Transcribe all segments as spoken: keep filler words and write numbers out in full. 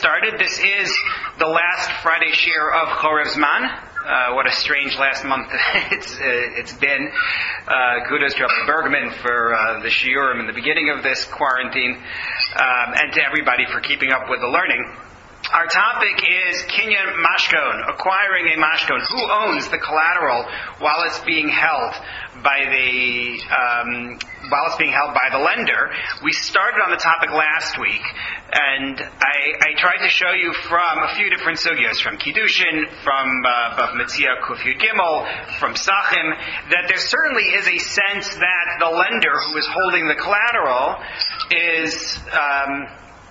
started. This is the last Friday share of Chorev Zman. Uh, what a strange last month it's uh, it's been. Uh, kudos to Rabbi Bergman for uh, the shiurim in the beginning of this quarantine, um, and to everybody for keeping up with the learning. Our topic is Kinyan Mashkon, acquiring a Mashkon. Who owns the collateral while it's being held by the um, while it's being held by the lender? We started on the topic last week, and I, I tried to show you from a few different sugyas, from Kiddushin, from uh, Bav Metzia Kuf Yud Gimel, from Sachim, that there certainly is a sense that the lender who is holding the collateral is Um,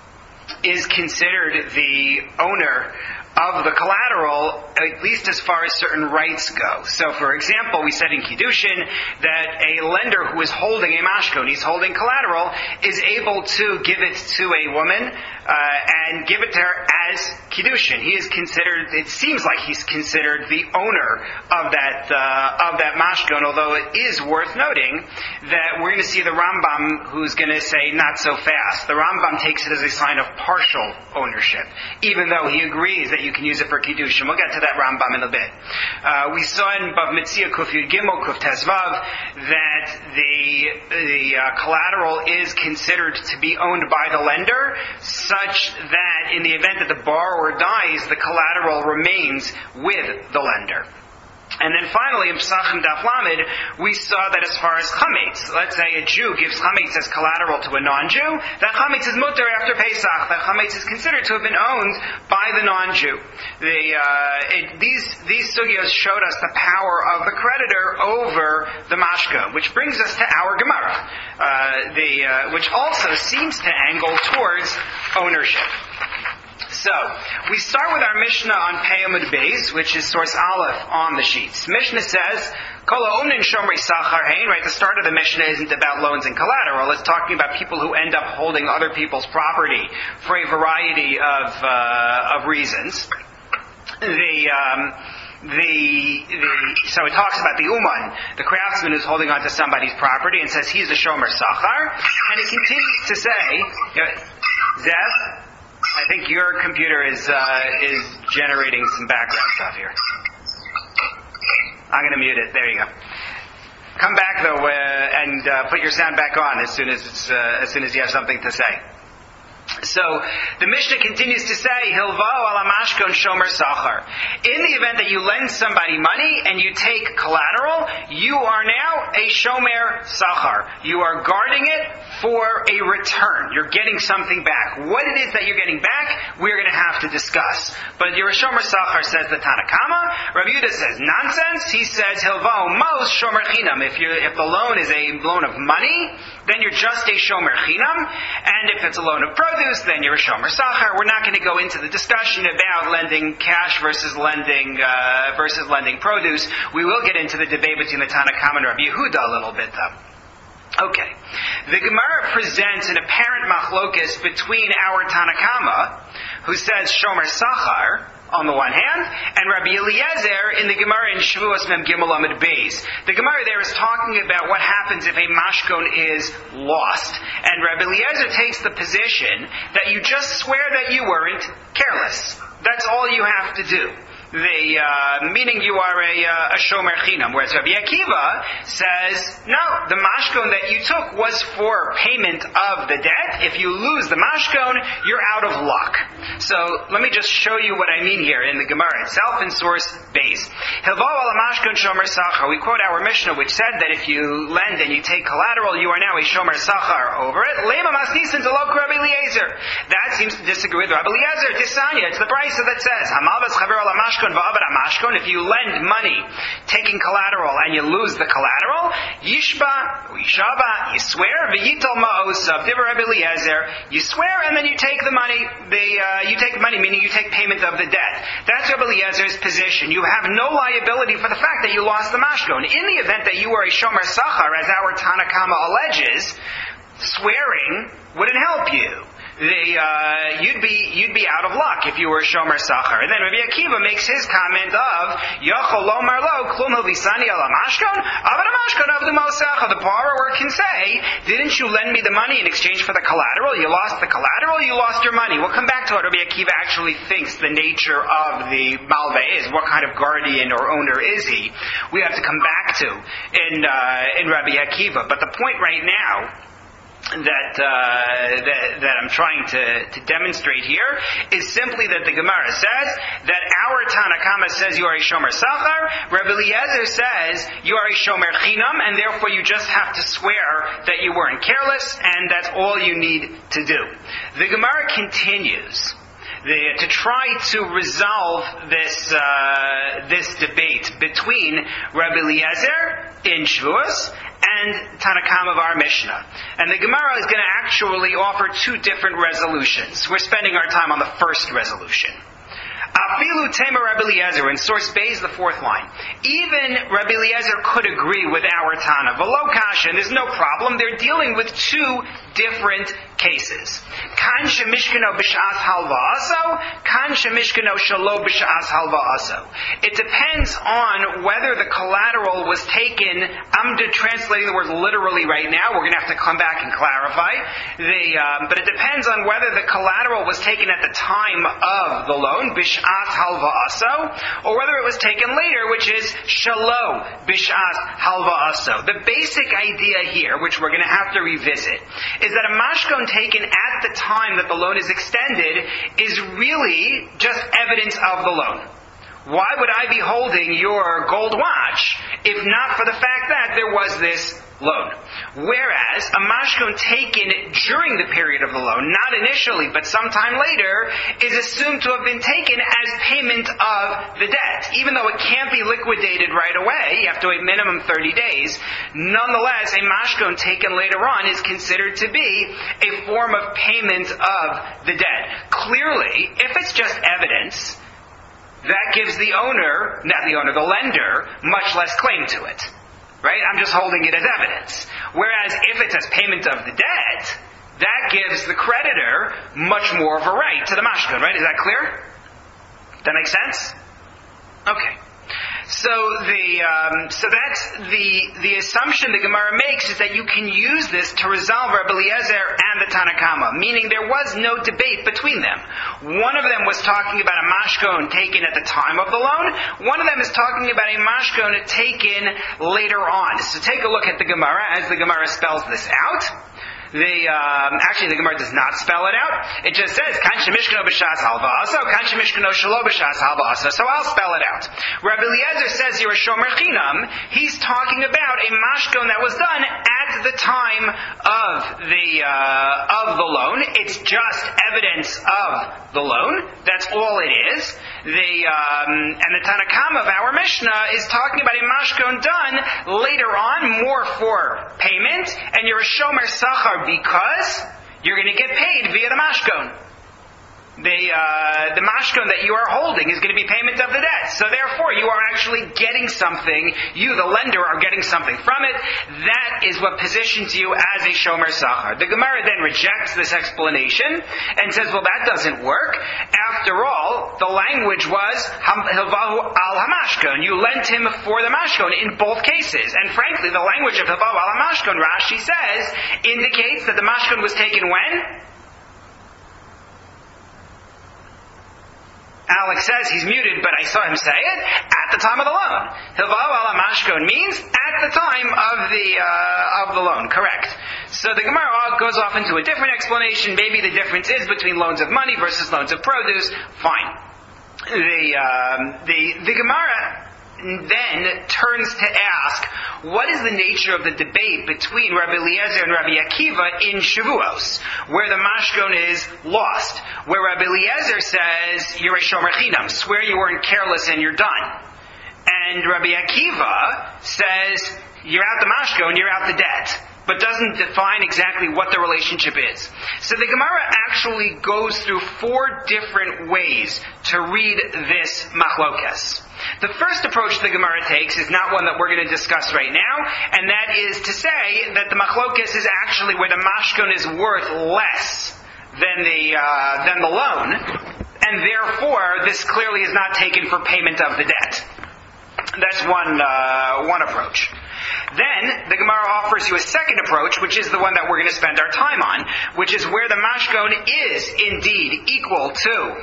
is considered the owner of the collateral, at least as far as certain rights go. So, for example, we said in Kiddushin that a lender who is holding a mashkon, he's holding collateral, is able to give it to a woman uh, and give it to her as Kiddushin. He is considered, it seems like he's considered the owner of that uh, of that mashkon, although it is worth noting that we're going to see the Rambam who's going to say not so fast. The Rambam takes it as a sign of partial ownership, even though he agrees that you can use it for Kiddushin. We'll get to that Rambam in a bit. Uh, we saw in Bav Metzia Kuf Yud Gimel Kuf Tezvav that the the uh, collateral is considered to be owned by the lender, such that in the event that the borrower dies, the collateral remains with the lender. And then finally, in Pesachim Daf Lamed, we saw that as far as chametz, let's say a Jew gives chametz as collateral to a non-Jew, that chametz is mutter after Pesach. That chametz is considered to have been owned by the non-Jew. The, uh, it, these these sugyos showed us the power of the creditor over the mashka, which brings us to our Gemara, uh, the uh, which also seems to angle towards ownership. So, we start with our Mishnah on Pei Amud Beis, which is source Aleph on the sheets. Mishnah says, Kol ha'onin shomrei sachar hein, right? The start of the Mishnah isn't about loans and collateral. It's talking about people who end up holding other people's property for a variety of uh, of reasons. The... Um, The, the, so it talks about the Uman, the craftsman who's holding onto somebody's property and says he's a Shomer Sachar, and it continues to say, Zev, I think your computer is uh, is generating some background stuff here. I'm going to mute it. There you go. Come back though uh, and uh, put your sound back on as soon as it's, uh, as soon as you have something to say. So the Mishnah continues to say, Hilva ala mashkon shomer sachar. In the event that you lend somebody money and you take collateral, you are now a shomer sachar. You are guarding it for a return. You're getting something back. What it is that you're getting back, we're going to have to discuss. But you're a shomer sachar, says the Tanakama. Rav Yehuda says nonsense. He says Hilva mos shomer chinam. If you if the loan is a loan of money, then you're just a shomer chinam. And if it's a loan of produce, then you're a shomer sachar. We're not going to go into the discussion about lending cash versus lending uh, versus lending produce. We will get into the debate between the Tanakama and Rabbi Yehuda a little bit, though. Okay. The Gemara presents an apparent machlokes between our Tanakama, who says shomer sachar on the one hand, and Rabbi Eliezer in the Gemara in Shavuos Mem Gimel Amud Beis. The Gemara there is talking about what happens if a mashkon is lost. And Rabbi Eliezer takes the position that you just swear that you weren't careless. That's all you have to do. The, uh, meaning you are a, uh, a shomer chinam. Whereas Rabbi Akiva says, no, the mashkon that you took was for payment of the debt. If you lose the mashkon, you're out of luck. So, let me just show you what I mean here in the Gemara itself in source base. Hilvo ala mashkon shomer sachar. We quote our Mishnah, which said that if you lend and you take collateral, you are now a shomer sachar over it. Lema masnisin to lok Rabbi Eliezer. That seems to disagree with Rabbi Eliezer. Tisanya, it's the brisa that says, Hamalvas chaver ala mashkon. If you lend money, taking collateral, and you lose the collateral, Yishba, Yishaba, you swear, V'yital ma'osav, Divrei Rabbi Eliezer, you swear, and then you take the money, the, uh, you take the money, meaning you take payment of the debt. That's Rabbi Eliezer's position. You have no liability for the fact that you lost the mashkon. In the event that you were a shomer sachar, as our Tanakama alleges, swearing wouldn't help you. they, uh, you'd be you'd be out of luck if you were a shomer sachar. And then Rabbi Akiva makes his comment of Yochol lomar lo klum hovisani ala mashkon avad mashkon avdu mosecha. The borrower can say, "Didn't you lend me the money in exchange for the collateral? You lost the collateral. You lost your money." We'll come back to what Rabbi Akiva actually thinks the nature of the malveh is. What kind of guardian or owner is he? We have to come back to in uh, in Rabbi Akiva. But the point right now that, uh, that that I'm trying to, to demonstrate here is simply that the Gemara says that our Tanakama says you are a shomer sachar, Rabbi Eliezer says you are a shomer chinam, and therefore you just have to swear that you weren't careless, and that's all you need to do. The Gemara continues The, to try to resolve this uh, this debate between Rabbi Eliezer in Shavuos and Tanakam of our Mishnah. And the Gemara is going to actually offer two different resolutions. We're spending our time on the first resolution. Afilu Tema Rabbi Eliezer, in source B is the fourth line. Even Rabbi Eliezer could agree with our Tana. V'lo kasha, and there's no problem. They're dealing with two different cases. Kan shemishkano b'shas halva aso, kan shemishkano shalo b'shas halva aso. It depends on whether the collateral was taken. I'm translating the word literally right now. We're going to have to come back and clarify. The, um, but it depends on whether the collateral was taken at the time of the loan, b'shas halva aso, or whether it was taken later, which is shalo b'shas halva aso. The basic idea here, which we're going to have to revisit, is that a mashkon taken at the time that the loan is extended is really just evidence of the loan. Why would I be holding your gold watch if not for the fact that there was this loan? Whereas a mashkon taken during the period of the loan, not initially but sometime later, is assumed to have been taken as payment of the debt. Even though it can't be liquidated right away, you have to wait minimum thirty days, nonetheless a mashkon taken later on is considered to be a form of payment of the debt. Clearly, if it's just evidence, that gives the owner, not the owner, the lender, much less claim to it. Right? I'm just holding it as evidence. Whereas if it's as payment of the debt, that gives the creditor much more of a right to the mashkon. Right? Is that clear? That makes sense? Okay. So the um, so that's the the assumption the Gemara makes is that you can use this to resolve Rabbi Eliezer and the Tanakama, meaning there was no debate between them. One of them was talking about a mashkon taken at the time of the loan. One of them is talking about a mashkon taken later on. So take a look at the Gemara as the Gemara spells this out. The, um, actually, the Gemara does not spell it out. It just says, Kan shemishkano b'shas halva aso, Kan shemishkano shalo b'shas halva aso. So I'll spell it out. Rabbi Eliezer says you're a shomer chinam. He's talking about a mashkon that was done at the time of the, uh, of the loan. It's just evidence of the loan. That's all it is. The, um, and the Tanakam of our Mishnah is talking about a mashkon done later on, more for payment, and you're a shomer sachar because you're going to get paid via the mashkon. The, uh, the mashkon that you are holding is going to be payment of the debt. So therefore, you are actually getting something. You, the lender, are getting something from it. That is what positions you as a shomer sachar. The Gemara then rejects this explanation and says, well, that doesn't work. After all, the language was hilvahu al hamashkon. You lent him for the mashkon in both cases. And frankly, the language of hilvahu al hamashkon, Rashi says, indicates that the mashkon was taken when? Alex says he's muted, but I saw him say it, at the time of the loan. Hilvahu ala mashkon means at the time of the uh, of the loan, correct. So the Gemara goes off into a different explanation. Maybe the difference is between loans of money versus loans of produce. Fine. The, um, the, the Gemara then turns to ask, what is the nature of the debate between Rabbi Eliezer and Rabbi Akiva in Shavuos, where the mashkon is lost, where Rabbi Eliezer says, you're a shomer chinam, swear you weren't careless and you're done. And Rabbi Akiva says, you're out the mashkon, you're out the debt, but doesn't define exactly what the relationship is. So the Gemara actually goes through four different ways to read this machlokes. The first approach the Gemara takes is not one that we're going to discuss right now, and that is to say that the machlokes is actually where the mashkon is worth less than the uh, than the loan, and therefore this clearly is not taken for payment of the debt. That's one uh, one approach. Then the Gemara offers you a second approach, which is the one that we're going to spend our time on, which is where the mashkon is indeed equal to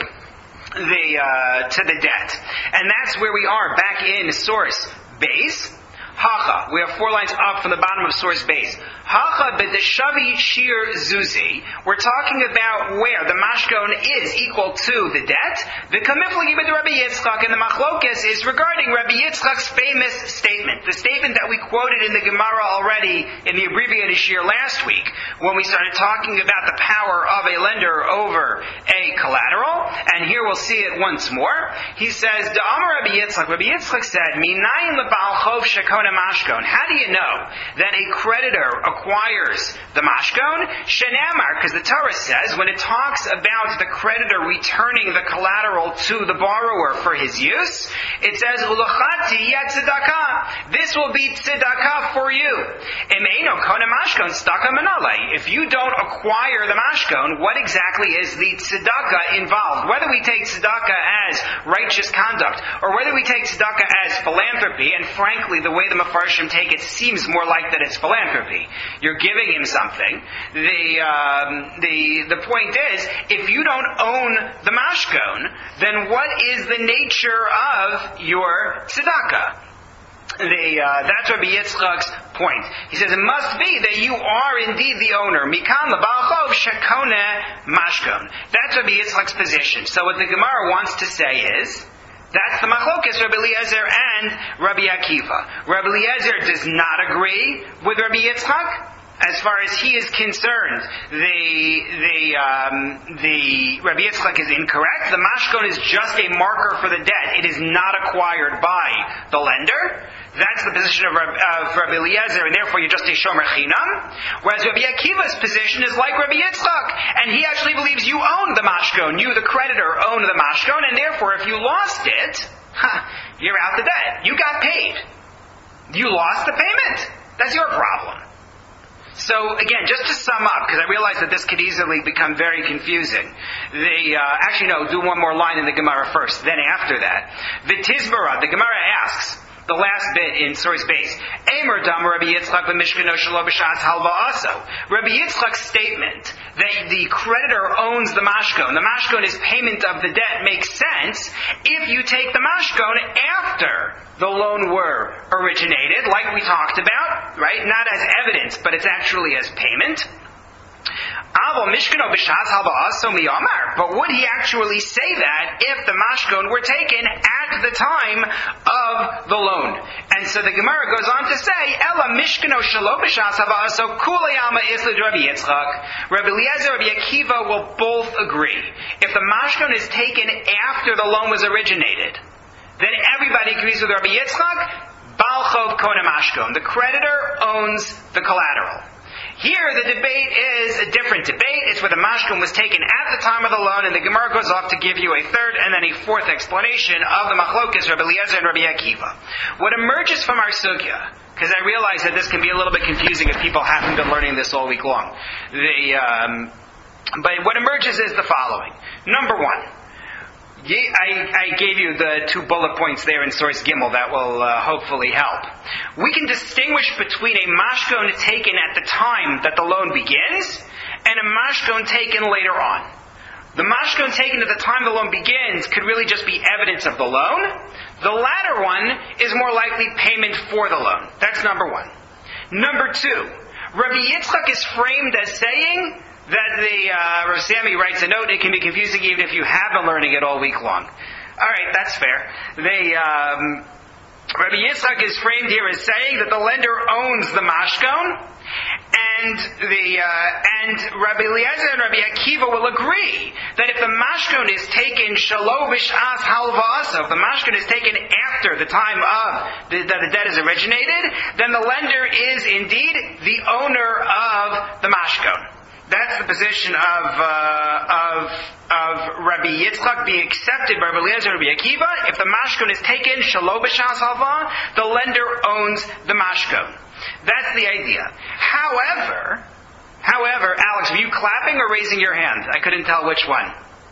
the uh, to the debt, and that's where we are back in source base. Hacha. We have four lines up from the bottom of source base. Hacha b'deshavi shir zuzi. We're talking about where the mashkon is equal to the debt. The kamiflagi with Rabbi Yitzchak, and the machlokes is regarding Rabbi Yitzchak's famous statement, the statement that we quoted in the Gemara already in the abbreviated shir last week, when we started talking about the power of a lender over a collateral. And here we'll see it once more. He says, Da'amar Rabbi Yitzchak. Rabbi Yitzchak said, Minayin lebal chov shekona mashkon. How do you know that a creditor acquires the mashkon? Shenamar, because the Torah says, when it talks about the creditor returning the collateral to the borrower for his use, it says, Ulachati yet tzedakah. This will be tzedakah for you. Emeino kona mashkon staka manale. If you don't acquire the mashkon, what exactly is the tzedakah involved? Whether we take tzedakah as righteous conduct, or whether we take tzedakah as philanthropy, and frankly, the way the Mefarshim take it seems more like that it's philanthropy. You're giving him something. The um, the the point is, if you don't own the mashkon, then what is the nature of your tzedakah? The, uh, that's Rabbi Yitzchak's point. He says it must be that you are indeed the owner. Mikan l'balchov shekone mashkon. That's Rabbi Yitzchak's position. So what the Gemara wants to say is, that's the machlokes, Rabbi Eliezer and Rabbi Akiva. Rabbi Eliezer does not agree with Rabbi Yitzchak. As far as he is concerned, the the um, the Rabbi Yitzchak is incorrect. The mashkon is just a marker for the debt. It is not acquired by the lender. That's the position of Rabbi, of Rabbi Eliezer, and therefore you're just a shomer chinam. Whereas Rabbi Akiva's position is like Rabbi Yitzchak, and he actually believes you own the mashkon. You, the creditor, own the mashkon, and therefore if you lost it, huh, you're out the debt. You got paid. You lost the payment. That's your problem. So again, just to sum up, because I realize that this could easily become very confusing. The uh, actually no, do one more line in the Gemara first. Then after that, V'tizbara, the Gemara asks the last bit in source base. Eimer dam Rabbi Yitzchak b'mishkano shelo b'shas halva aso. Rabbi Yitzchak's statement that the creditor owns the mashkon, the mashkon is payment of the debt, makes sense if you take the mashkon after the loan were originated, like we talked about, right? Not as evidence, but it's actually as payment. But would he actually say that if the mashkon were taken at the time of the loan? And so the Gemara goes on to say, Ela mishkano shelo b'shas hava'aso kulayama islid Rabbi Yitzchak. Rabbi Eliezer, Rabbi Akiva will both agree. If the mashkon is taken after the loan was originated, then everybody agrees with Rabbi Yitzchak, Bal Chov Kona Mashkon. The creditor owns the collateral. Here, the debate is a different debate. It's where the mashkon was taken at the time of the loan, and the Gemara goes off to give you a third and then a fourth explanation of the machlokes, Rabbi Eliezer and Rabbi Akiva. What emerges from our sugya, because I realize that this can be a little bit confusing if people haven't been learning this all week long. The, um, but what emerges is the following. Number one, I, I gave you the two bullet points there in source Gimel that will uh, hopefully help. We can distinguish between a mashkon taken at the time that the loan begins and a mashkon taken later on. The mashkon taken at the time the loan begins could really just be evidence of the loan. The latter one is more likely payment for the loan. That's number one. Number two, Rabbi Yitzchak is framed as saying that the, uh, Rav Sami writes a note, it can be confusing even if you have been learning it all week long. Alright, that's fair. They, um, Rabbi Yitzchak is framed here as saying that the lender owns the mashkon, and the, uh, and Rabbi Eliezer and Rabbi Akiva will agree that if the mashkon is taken shelo b'shas halva, if the mashkon is taken after the time of the, that the debt is originated, then the lender is indeed the owner of the mashkon. That's the position of uh, of of Rabbi Yitzchak being accepted by Rabbi Eliezer and Rabbi Akiva. If the mashkon is taken shelo b'shas halva, the lender owns the mashkon. That's the idea. However, However, Alex, were you clapping or raising your hand? I couldn't tell which one.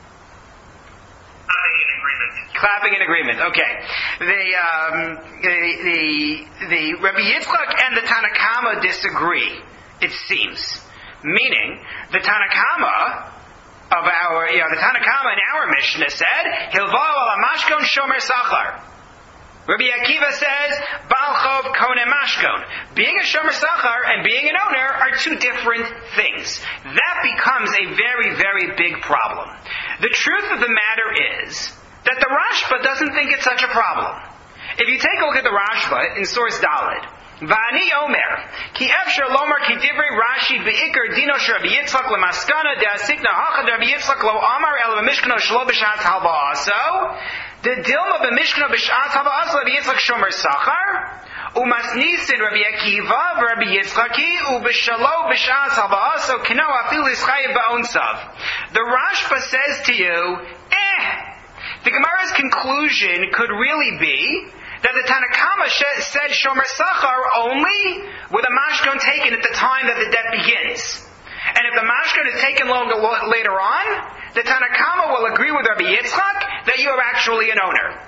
Clapping in agreement. Clapping in agreement. Okay. The um, the the, the Rabbi Yitzchak and the Tanakama disagree. It seems, meaning the Tanakama of our, you know, the Tanakama in our Mishnah said, Hilvo ala mashkon shomer sachar. Rabbi Akiva says, Baal Chov Kone Mashkon. Being a Shomer Sachar and being an owner are two different things. That becomes a very, very big problem. The truth of the matter is that the Rashba doesn't think it's such a problem. If you take a look at the Rashba in source Daled, Va'ani Omer, Ki Efshar Lomar Ki Divrei Rashi Be'ikar Dino Rabbi Yitzchak Lemaskana De'asikna Hachad Rabbi Yitzchak Lo Amar El Mishkano Shlo B'Shat Halva Aso, the Dilma B'Mishkano B'Shat Halva Aso Rabbi Yitzchak Shomer Sachar, Umasnisin Rabbi Akiva Rabbi Yitzchaki U'B'Shalo B'Shat Halva Aso Kino Afil Yischayev Ba'onsav. The Rashba says to you, eh, the Gemara's conclusion could really be that the Tanakama said Shomer Sachar only with a mashkon taken at the time that the debt begins. And if the mashkon is taken longer, later on, the Tanakama will agree with Rabbi Yitzchak that you are actually an owner.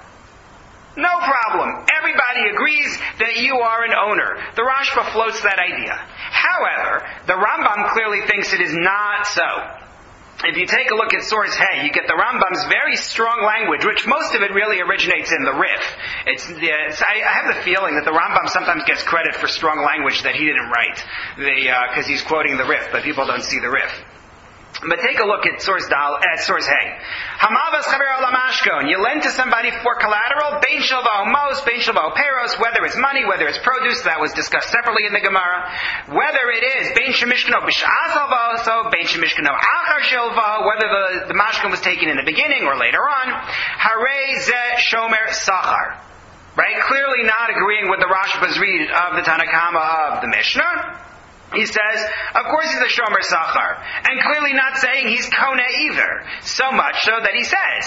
No problem. Everybody agrees that you are an owner. The Rashba floats that idea. However, the Rambam clearly thinks it is not so. If you take a look at source Hey, you get the Rambam's very strong language, which most of it really originates in the Rif. It's, it's I, I have the feeling that the Rambam sometimes gets credit for strong language that he didn't write, because uh, he's quoting the Rif, but people don't see the Rif. But take a look at source Dal, at source Hey. Hamavas chaver alamashkon. You lend to somebody for collateral. Bein shalva omos, bein shalva operos. Whether it's money, whether it's produce, that was discussed separately in the Gemara. Whether it is bein shemishkano b'sh'as halva also, bein shemishkano achar shalva. Whether the the mashkon was taken in the beginning or later on. Harei ze shomer sachar. Right? Clearly not agreeing with the Rashba's read of the Tanakama of the Mishnah. He says, of course he's a Shomer Sachar. And clearly not saying he's Kone either. So much so that he says,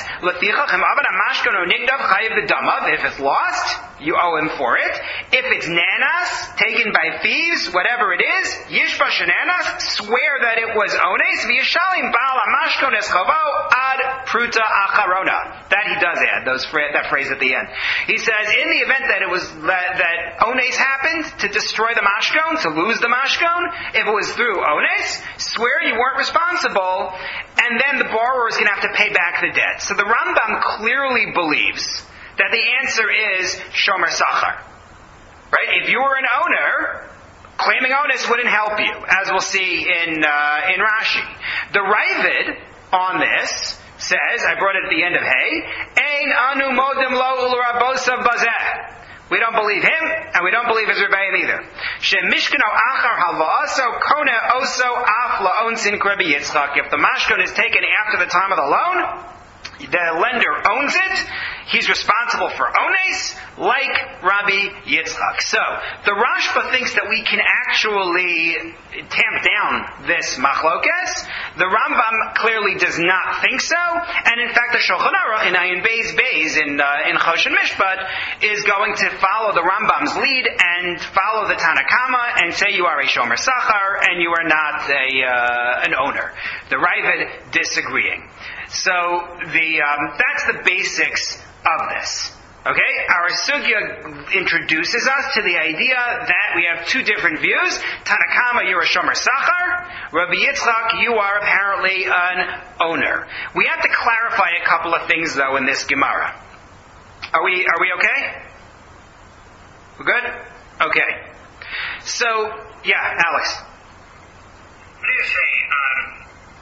if it's lost, you owe him for it. If it's nanas, taken by thieves, whatever it is, yishba shenanas, swear that it was ones, v'yishalim ba'al amashkon eschavo ad pruta acharona. That he does add, those that phrase at the end. He says, in the event that it was, that, that ones happened, to destroy the mashkon, to lose the mashkon, if it was through ones, swear you weren't responsible, and then the borrower is going to have to pay back the debt. So the Rambam clearly believes that the answer is Shomer Sachar. Right? If you were an owner, claiming onus wouldn't help you, as we'll see in uh, in Rashi. The Ravid on this says, I brought it at the end of Hey, Ein anu modim lo ulrabosav bazeh. We don't believe him, and we don't believe his rebellion either. Shemishkano achar halva'aso kone oso af la'on sin Rabbi Yitzchak. If the mashkon is taken after the time of the loan, the lender owns it. He's responsible for ones, like Rabbi Yitzchak. So, the Rashba thinks that we can actually tamp down this machlokes. The Rambam clearly does not think so. And in fact, the Shulchan Aruch in Ayin Beis Beis in, uh, in Choshen Mishpat is going to follow the Rambam's lead and follow the Tanakama and say you are a Shomer Sachar and you are not a, uh, an owner. The Ravid disagreeing. So the um, that's the basics of this. Okay, our sugya introduces us to the idea that we have two different views. Tanakama, you're a Shomer Sachar. Rabbi Yitzchak, you are apparently an owner. We have to clarify a couple of things though in this Gemara. Are we are we okay? We're good? Okay. So yeah, Alex. What do you say? Um,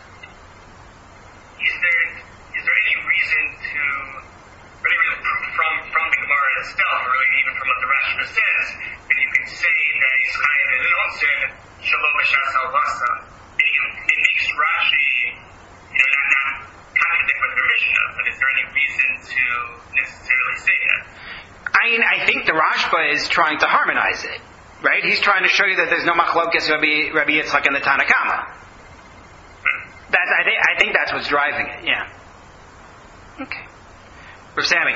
Is there is there any reason to, or any real proof from, from the Gemara itself, or even from what the Rashba says, that you can say that Yischayev is an onsen, Shalom B'Shas Halvasa? It makes Rashi, you know, not, not contradict with the Mishnah, but is there any reason to necessarily say that? I mean, I think the Rashba is trying to harmonize it, right? He's trying to show you that there's no machlokes Rabbi, Rabbi Yitzchak and the Tanakama. That's, I, think, I think that's what's driving it, yeah. Okay. Rav Sammy. I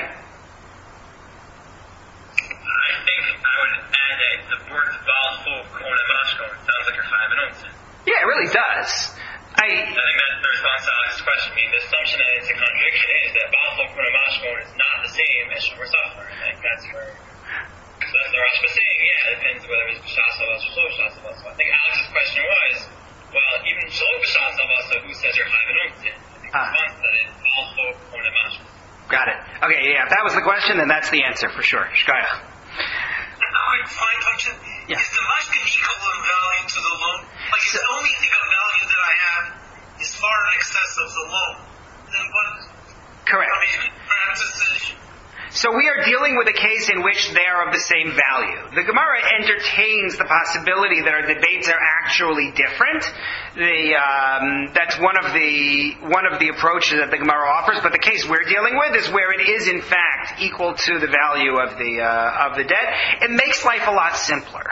think I would add that the word Baal Chov Kone Mashkon sounds like a five and onsen. Yeah, it really does. I, I think that's the response to Alex's question. I mean, the assumption that it's a contradiction is that Ba'al Chok Kuna Mashkon is not the same as Shomer Sachar. I think that's where, so that's the Rashba saying, yeah, it depends whether it's B'shas Havas or Shlo B'shas Havas. So I think Alex's question was, well, even Shlo B'shas Havas, so who says you're Chayv and Umtzin? I think the response to that is Ba'al Chok Kuna Mashkon. Got it. Okay, yeah, if that was the question, then that's the answer for sure. Shkayach. A quick fine function. Yeah. Is the mashkin equal in value to the loan? Like, if the only thing of value that I have is far in excess of the loan, then what? Correct. I mean, practices. So we are dealing with a case in which they are of the same value. The Gemara entertains the possibility that our debates are actually different. The, um, that's one of the one of the approaches that the Gemara offers. But the case we're dealing with is where it is in fact equal to the value of the uh, of the debt. It makes life a lot simpler.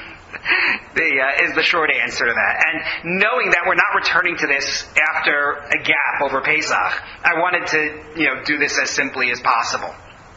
the uh, is the short answer to that. And knowing that we're not returning to this after a gap over Pesach, I wanted to you know do this as simply as possible.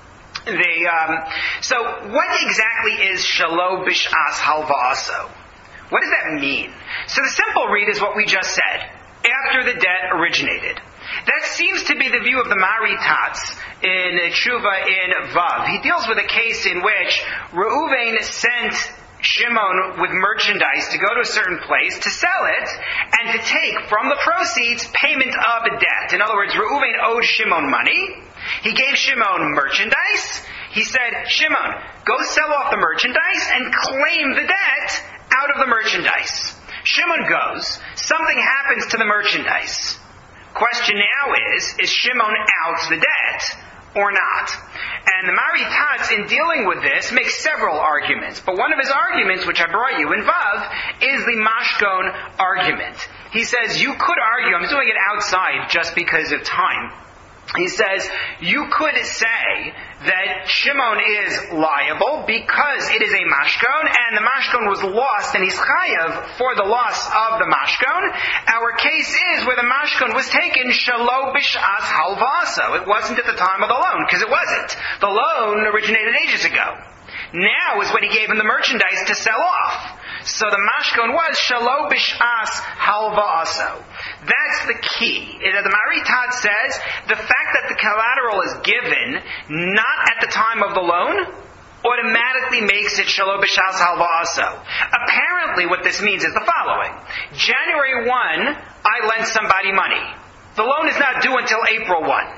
The, um, so what exactly is Shalo Bish'as Halva'aso? What does that mean? So the simple read is what we just said. After the debt originated. That seems to be the view of the Maritatz in Tshuva in Vav. He deals with a case in which Reuven sent Shimon with merchandise to go to a certain place to sell it and to take from the proceeds payment of a debt. In other words, Reuven owed Shimon money. He gave Shimon merchandise. He said, Shimon, go sell off the merchandise and claim the debt out of the merchandise. Shimon goes. Something happens to the merchandise. Question now is, is Shimon out the debt or not? And the Maritatz, in dealing with this, makes several arguments. But one of his arguments, which I brought you in Vav, is the Mashkon argument. He says, you could argue, I'm doing it outside just because of time. He says, you could say that Shimon is liable because it is a mashkon, and the mashkon was lost, and he's chayav for the loss of the mashkon. Our case is where the mashkon was taken shalo b'sh'as halvaso. It wasn't at the time of the loan, because it wasn't. The loan originated ages ago. Now is when he gave him the merchandise to sell off. So the mashkon was shalo b'sh'as halva'aso. That's the key. The Maritatz says the fact that the collateral is given not at the time of the loan automatically makes it shalo b'sh'as halva'aso. Apparently what this means is the following. January first, I lent somebody money. The loan is not due until April first.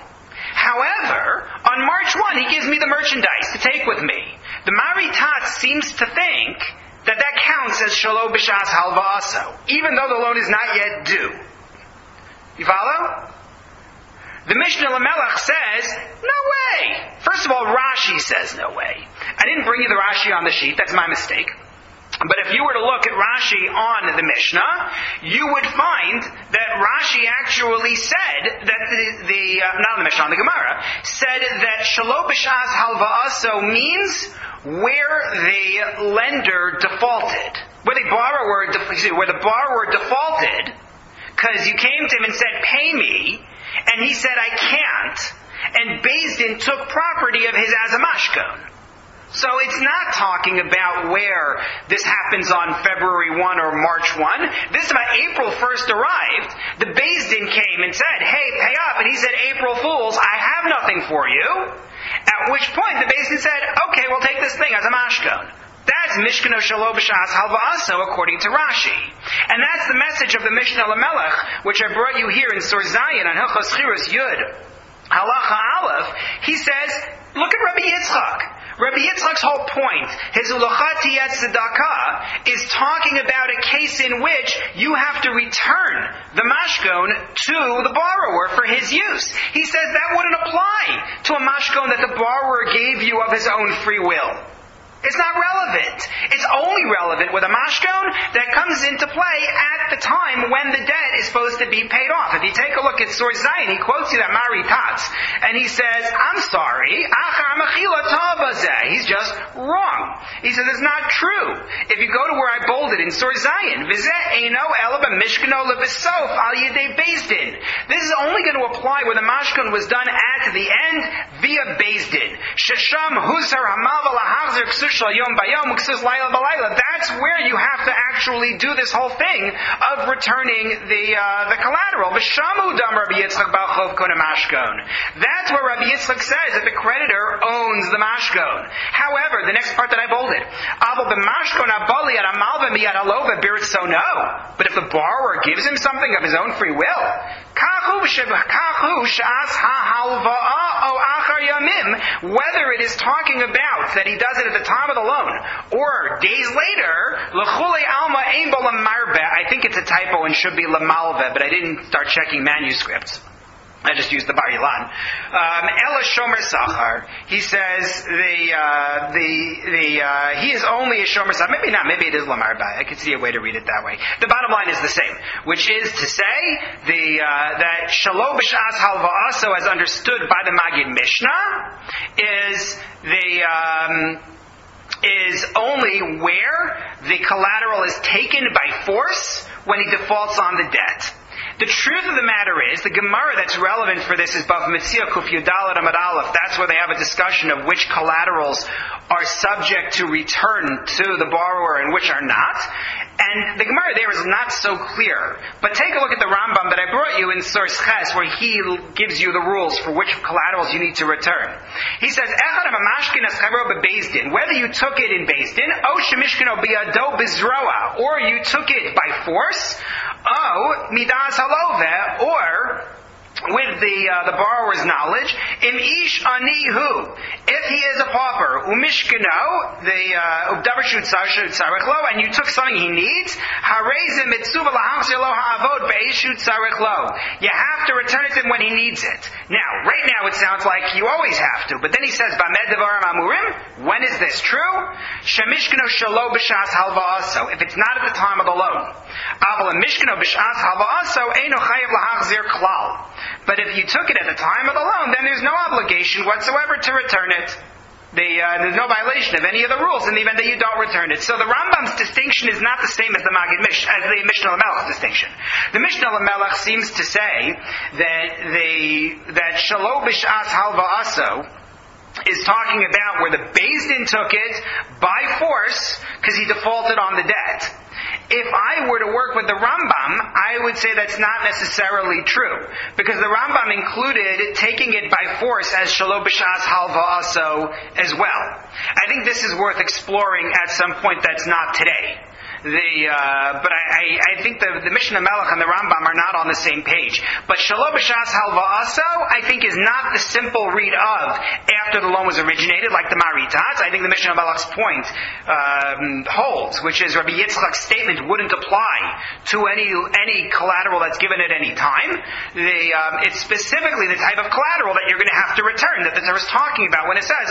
However, on March first, he gives me the merchandise to take with me. The Maritatz seems to think that that counts as shalo b'sh'as halva'aso, even though the loan is not yet due. You follow? The Mishnah Lamelech says, no way! First of all, Rashi says no way. I didn't bring you the Rashi on the sheet, that's my mistake. But if you were to look at Rashi on the Mishnah, you would find that Rashi actually said that the, the uh, not on the Mishnah, on the Gemara, said that shalo b'sh'as halva'aso means where the lender defaulted, where the borrower, excuse me, where the borrower defaulted, because you came to him and said, pay me, and he said, I can't, and Beis Din took property of his as a mashkon. So it's not talking about where this happens on February first or March first. This is about April first arrived. The Beis Din came and said, hey, pay up. And he said, April Fools, I have nothing for you. At which point the Beis Din said, okay, we'll take this thing as a mashkon. That's Mishkano Shalo B'Shas Halva'aso according to Rashi. And that's the message of the Mishnah Lamelech, which I brought you here in Sur Zayin on Hilchos Chirus Yud. Halacha Aleph, he says, look at Rabbi Yitzchak. Rabbi Yitzchak's whole point, his Ulachat Tiyat Tzedakah, is talking about a case in which you have to return the mashkon to the borrower for his use. He says that wouldn't apply to a mashkon that the borrower gave you of his own free will. It's not relevant. It's only relevant with a mashkon that comes into play at the time when the debt is supposed to be paid off. If you take a look at Sur Zayin, he quotes you that Maritatz, and he says, I'm sorry, he's just wrong. He says it's not true. If you go to where I bolded in Sur Zayin, this is only going to apply where the mashkon was done at the end via Beis Din. Shesham huzar hamav lahachzer shel yom bayom uksus laila balayla. That's where you have to actually do this whole thing of returning the uh, the collateral. V'shamu dam Rabbi Yitzchak bal chov konem mashkon. That's where Rabbi Yitzchak says that the creditor owns the mashkon. However, the next part that I bolded, Aval b'mashkon abali at amalva miyad alova biritzo no. But if the borrower gives him something of his own free will, kachu kachu shas ha'halva'a o achar yamim, whether it is talking about that he does it at the time of the loan or days later, l'chulei alma ein bo lamarbe. I think it's a typo and should be lamalve, but I didn't start checking manuscripts. I just used the Bar Ilan. Um, Ela Shomer Sachar. He says the uh, the the uh, he is only a Shomer Sachar. Maybe not. Maybe it is Lamar Bai. I could see a way to read it that way. The bottom line is the same, which is to say the uh, that Shalo B'Shas Halva'aso, as understood by the Magid Mishnah, is the um, is only where the collateral is taken by force when he defaults on the debt. The truth of the matter is, the Gemara that's relevant for this is Bav Metzia Kuf Yudalet Amud Aleph. That's where they have a discussion of which collaterals are subject to return to the borrower and which are not. And the Gemara there is not so clear. But take a look at the Rambam that I brought you in Source Ches, where he gives you the rules for which collaterals you need to return. He says, Echad HaMashkin as Chayro beBezdin, whether you took it in Bezdin, O Shemishkino Biyado Bizroa, or you took it by force, O Midas Halove, or with the uh, the borrower's knowledge, im ish anihu, if he is a pauper, umishkano, the ubdavar shut tzarich lo, and you took something he needs, harezim mitzuva lahachzir lo ha'avod be'eshut tzarich lo. You have to return it to him when he needs it. Now, right now it sounds like you always have to, but then he says, Bamed devarim amurim, when is this true? Shemishkano shalo b'shas halva'aso, if it's not at the time of the loan. Aval mishkano b'shas halva'aso, eino chayev lahachzir klal. But if you took it at the time of the loan, then there's no obligation whatsoever to return it. The, uh, there's no violation of any of the rules in the event that you don't return it. So the Rambam's distinction is not the same as the Magid Mish, as the Mishnah Lamelech distinction. The Mishnah Lamelech seems to say that the that Shalo B'Shas Halva'aso is talking about where the Beis Din took it by force because he defaulted on the debt. If I were to work with the Rambam, I would say that's not necessarily true. Because the Rambam included taking it by force as Shalo B'Shas Halva'aso as well. I think this is worth exploring at some point that's not today. The, uh, but I, I, I think the, the Mishnah Melech and the Rambam are not on the same page. But Shalo B'Shas Halva'aso, I think, is not the simple read of after the loan was originated, like the Maritats. I think the Mishnah Melech's point um, holds, which is Rabbi Yitzchak's statement wouldn't apply to any any collateral that's given at any time. The, um, it's specifically the type of collateral that you're going to have to return that the Torah is talking about when it says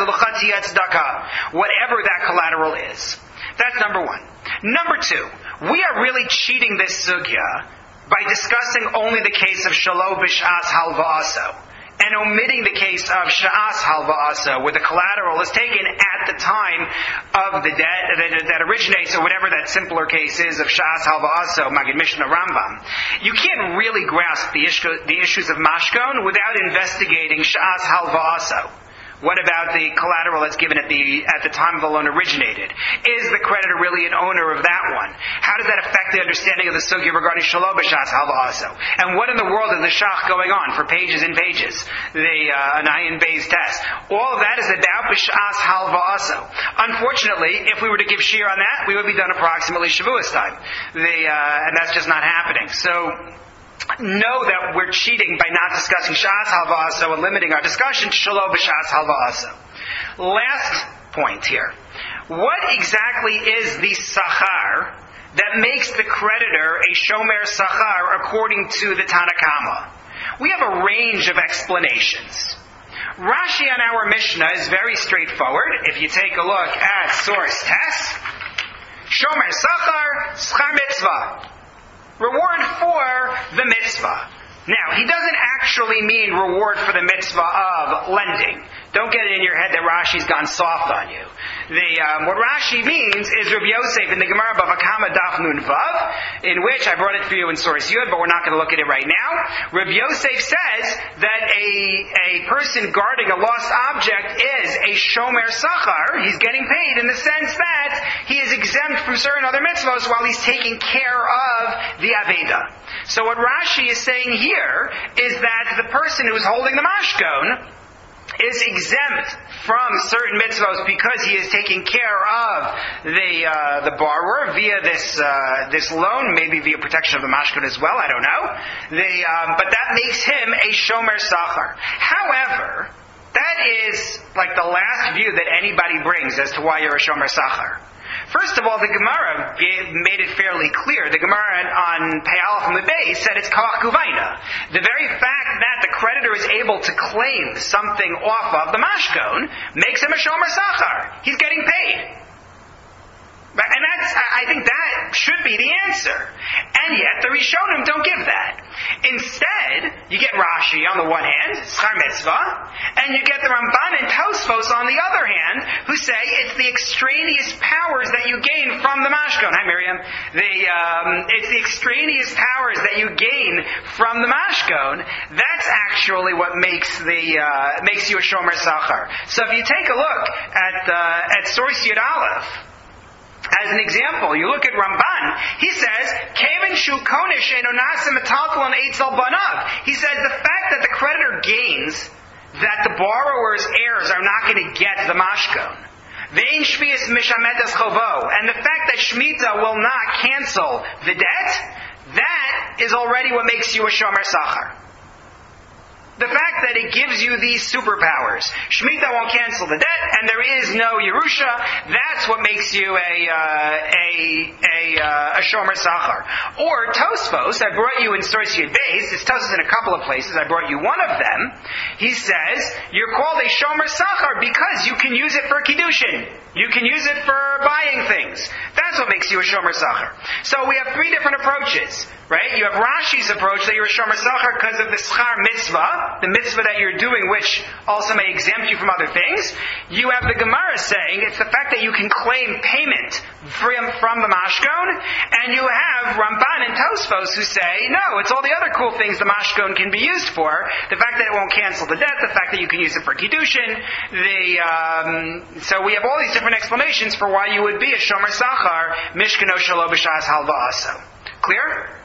whatever that collateral is. That's number one. Number two, we are really cheating this sugya by discussing only the case of Shalo B'Shas Halva'aso and omitting the case of Sha'as Halva'aso, where the collateral is taken at the time of the debt that, that originates, or whatever that simpler case is of Sha'as Halva'aso, Magid Mishnah Rambam. You can't really grasp the, issue, the issues of Mashkon without investigating Sha'as Halva'aso. What about the collateral that's given at the at the time the loan originated? Is the creditor really an owner of that one? How does that affect the understanding of the sugya regarding Shalo B'Shas Halva'aso? And what in the world is the shach going on for pages and pages? The uh, Anayin Bay's test. All of that is about B'Shas Halva'aso. Unfortunately, if we were to give shir on that, we would be done approximately Shavuos time. The uh, and that's just not happening. So know that we're cheating by not discussing Shas Halva'aso and limiting our discussion to Shalo B'Shas Halva'aso. Last point here. What exactly is the Sachar that makes the creditor a Shomer Sachar according to the Tanna Kama? We have a range of explanations. Rashi on our Mishnah is very straightforward. If you take a look at source test, Shomer Sachar, Schar Mitzvah. Reward for the mitzvah. Now, he doesn't actually mean reward for the mitzvah of lending. Don't get it in your head that Rashi's gone soft on you. The, um, what Rashi means is Rabbi Yosef in the Gemara Bava Kama Daf Nun Vav, in which I brought it for you in Source Yud, but we're not going to look at it right now. Now, Rabbi Yosef says that a, a person guarding a lost object is a shomer sachar. He's getting paid in the sense that he is exempt from certain other mitzvahs while he's taking care of the aveda. So what Rashi is saying here is that the person who's holding the mashkon is exempt from certain mitzvahs because he is taking care of the uh, the borrower via this uh, this loan, maybe via protection of the mashkon as well. I don't know. The um, but that makes him a shomer sachar. However, that is like the last view that anybody brings as to why you're a shomer sachar. First of all, the Gemara made it fairly clear. The Gemara on Pei from the base said it's koach guvaina. The very fact that the creditor is able to claim something off of the mashkon makes him a shomer sachar. He's getting paid. And that's, I think that should be the answer. And yet, the Rishonim don't give that. Instead, you get Rashi on the one hand, schar mitzvah, and you get the Ramban and Tosfos on the other hand, who say it's the extraneous powers that you gain from the mashkon. Hi, Miriam. The, um, it's the extraneous powers that you gain from the mashkon. That's actually what makes the uh, makes you a shomer sachar. So if you take a look at uh, at source Yud Aleph, as an example, you look at Ramban, he says, Kevin shu konish enonasim metaltal and eitzel banav. He says the fact that the creditor gains that the borrower's heirs are not going to get the mashkon. Vein shvius mishametas chovo. And the fact that Shemitah will not cancel the debt, that is already what makes you a shomer sachar. The fact that it gives you these superpowers. Shemitah won't cancel the debt, and there is no Yerusha. That's what makes you a uh, a a, uh, a shomer sachar. Or Tosfos, I brought you in source Yud Beis. It's Tosfos in a couple of places. I brought you one of them. He says you're called a shomer sachar because you can use it for kiddushin. You can use it for buying things. That's what makes you a shomer sachar. So we have three different approaches, right? You have Rashi's approach that you're a shomer sachar because of the schar mitzvah, the mitzvah that you're doing, which also may exempt you from other things. You have the Gemara saying it's the fact that you can claim payment from, from the mashkon, and you have Ramban and Tosfos who say, no, it's all the other cool things the mashkon can be used for. The fact that it won't cancel the debt, the fact that you can use it for kiddushin. The um, so we have all these different explanations for why you would be a shomer sachar mishkano shelo b'shas halva aso. Clear?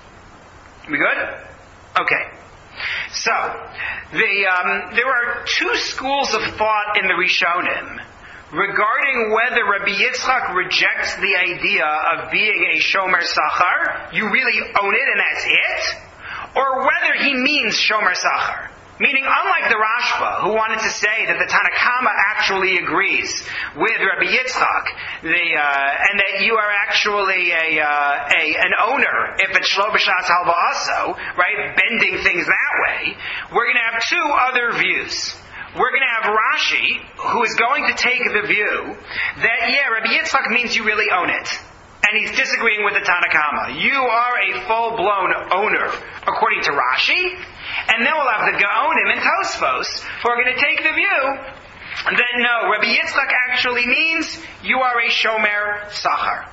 We good? Okay. So, the, um, there are two schools of thought in the Rishonim regarding whether Rabbi Yitzchak rejects the idea of being a shomer sachar, you really own it and that's it, or whether he means shomer sachar. Meaning, unlike the Rashba, who wanted to say that the Tanna Kama actually agrees with Rabbi Yitzchak, the, uh, and that you are actually a, uh, a an owner if it's shlo b'shas halva aso, right, bending things that way, we're going to have two other views. We're going to have Rashi, who is going to take the view that, yeah, Rabbi Yitzchak means you really own it. And he's disagreeing with the Tanna Kama. You are a full-blown owner, according to Rashi. And then we'll have the Gaonim and Tosfos, who are going to take the view that no, Rabbi Yitzchak actually means you are a shomer sachar.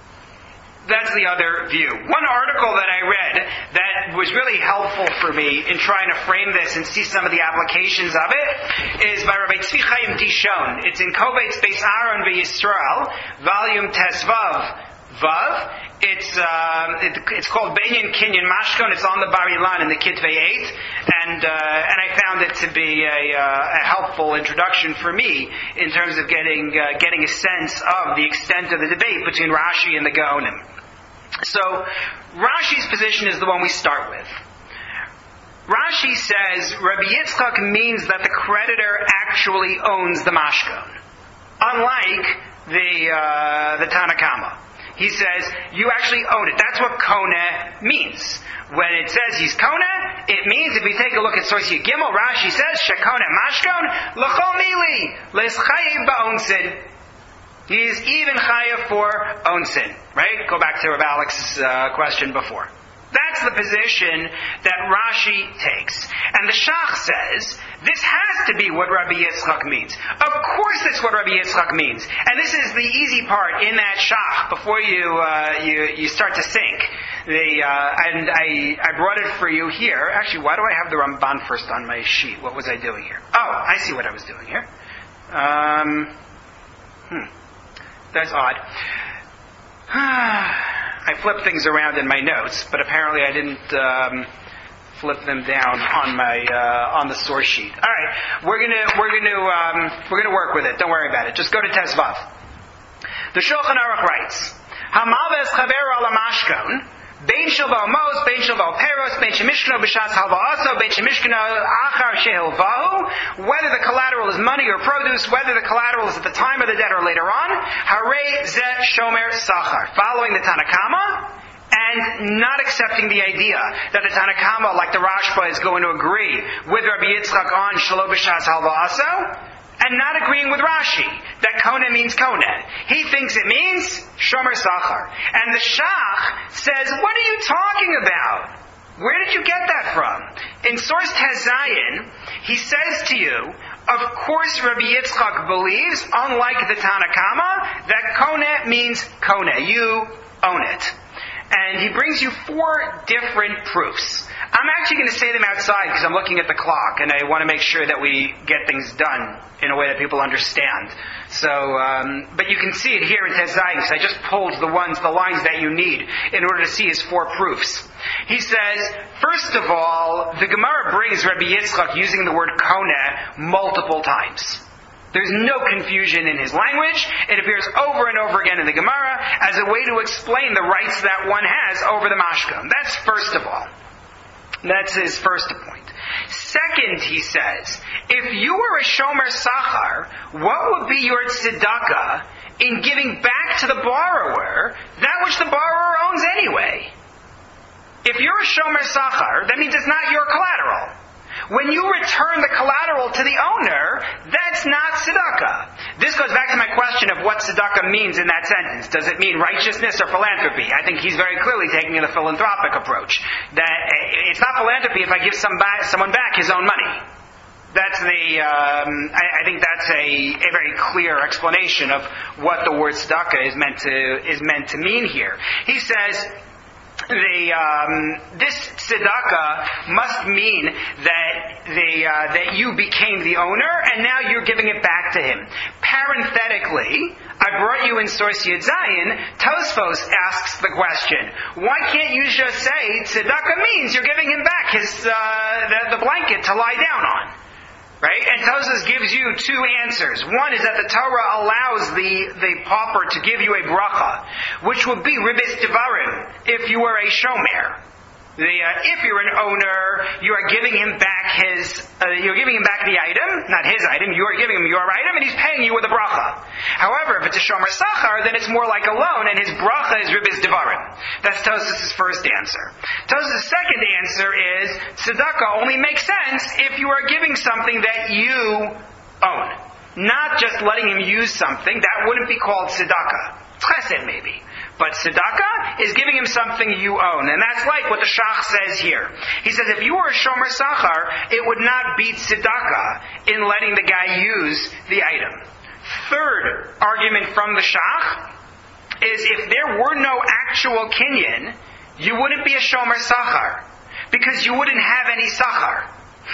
That's the other view. One article that I read that was really helpful for me in trying to frame this and see some of the applications of it is by Rabbi Tzvi Chaim Dishon. It's in Kovetz Beis Aaron v'Yisrael, volume Tesvav. Vav. It's um, it, it's called Benyan Kinyan Mashkon. It's on the Bar Ilan in the Kitvei eight, and uh, and I found it to be a, uh, a helpful introduction for me in terms of getting uh, getting a sense of the extent of the debate between Rashi and the Gaonim. So Rashi's position is the one we start with. Rashi says Rabbi Yitzchak means that the creditor actually owns the mashkon, unlike the uh, the Tanna Kama. He says, you actually own it. That's what Kona means. When it says he's Kona, it means, if we take a look at source Gimel, Rashi says, Shekona Mashkon, L'chol Mili, Les Chayiv Ba'onsin. He is even Chayiv for Onsin. Right? Go back to Rav Alex's uh, question before. That's that's the position that Rashi takes. And the Shach says, this has to be what Rabbi Yitzchak means. Of course that's what Rabbi Yitzchak means. And this is the easy part in that Shach before you uh, you, you start to sink. The, uh, and I, I brought it for you here. Actually, why do I have the Ramban first on my sheet? What was I doing here? Oh, I see what I was doing here. Um, hmm. That's odd. I flipped things around in my notes, but apparently I didn't um, flip them down on my uh, on the source sheet. All right, we're gonna we're gonna um, we're gonna work with it. Don't worry about it. Just go to Tesvav. The Shulchan Aruch writes, "Hamaves chaver ala mashkon." Bein shel va'amos, bein shel va'peros, bein shemishkano b'shas halva'aso, bein shemishkano achar shehilvahu, whether the collateral is money or produce, whether the collateral is at the time of the debt or later on, harei zeh shomer sachar. Following the Tanakama, and not accepting the idea that the Tanakama, like the Rashba, is going to agree with Rabbi Yitzchak on shelo b'shas halva'aso, and not agreeing with Rashi that Kona means Kona. He thinks it means Shomer Sachar. And the Shach says, what are you talking about? Where did you get that from? In source Tezayin, he says to you, of course Rabbi Yitzchak believes, unlike the Tanakama, that Kona means Kona. You own it. And he brings you four different proofs. I'm actually going to say them outside because I'm looking at the clock and I want to make sure that we get things done in a way that people understand. So, um, but you can see it here in Tezayin because I just pulled the ones, the lines that you need in order to see his four proofs. He says, first of all, the Gemara brings Rabbi Yitzchak using the word Kona multiple times. There's no confusion in his language. It appears over and over again in the Gemara as a way to explain the rights that one has over the mashkon. That's first of all. That's his first point. Second, he says, if you were a shomer sachar, what would be your tzedakah in giving back to the borrower that which the borrower owns anyway? If you're a shomer sachar, that means it's not your collateral. When you return the collateral to the owner, that's not tzedakah. This goes back to my question of what tzedakah means in that sentence. Does it mean righteousness or philanthropy? I think he's very clearly taking the philanthropic approach. That it's not philanthropy if I give some back, someone back his own money. That's the. Um, I, I think that's a, a very clear explanation of what the word tzedakah is meant to is meant to mean here. He says, The, um, this tzedakah must mean that the, uh, that you became the owner and now you're giving it back to him. Parenthetically, I brought you in source Yud Zayin. Tosfos asks the question, why can't you just say tzedakah means you're giving him back his uh, the, the blanket to lie down on? Right? And Tosfos gives you two answers. One is that the Torah allows the, the pauper to give you a bracha, which would be ribis devarim, if you were a shomer. The, uh, if you're an owner, you are giving him back his, uh, you're giving him back the item, not his item, you are giving him your item, and he's paying you with a bracha. However, if it's a shomer sachar, then it's more like a loan, and his bracha is ribis devarim. That's Tosfos' first answer. Tosfos' second answer is, tzedakah only makes sense if you are giving something that you own. Not just letting him use something, that wouldn't be called tzedakah. Chesed maybe. But tzedakah is giving him something you own. And that's like what the Shach says here. He says if you were a shomer sachar, it would not be tzedakah in letting the guy use the item. Third argument from the Shach is if there were no actual kinyan, you wouldn't be a shomer sachar. Because you wouldn't have any sachar.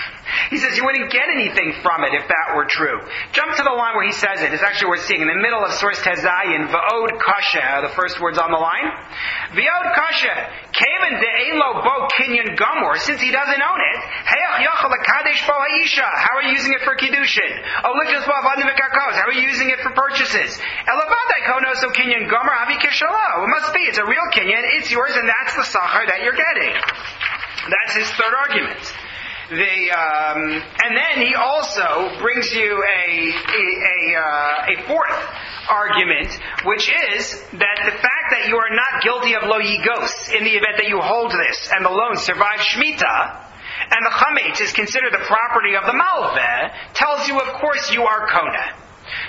He says you wouldn't get anything from it if that were true. Jump to the line where he says it. It's actually worth seeing. In the middle of source Tezayin, V'od kasha, the first words on the line. V'od kasha, kaven de'ein lo bo kinyan gomor, since he doesn't own it, he'ach yochel l'kadesh bo ha'isha, how are you using it for kiddushin? Olichus bo avadim v'karkos, how are you using it for purchases? Elavadai konos o kinyan gomor havi kishalo. It must be, it's a real kinyan, it's yours, and that's the sachar that you're getting. That's his third argument. The, um, and then he also brings you a a, a, uh, a fourth argument, which is that the fact that you are not guilty of lo yigos in the event that you hold this and the loan survives shmita, and the chametz is considered the property of the malveh, tells you, of course, you are kona.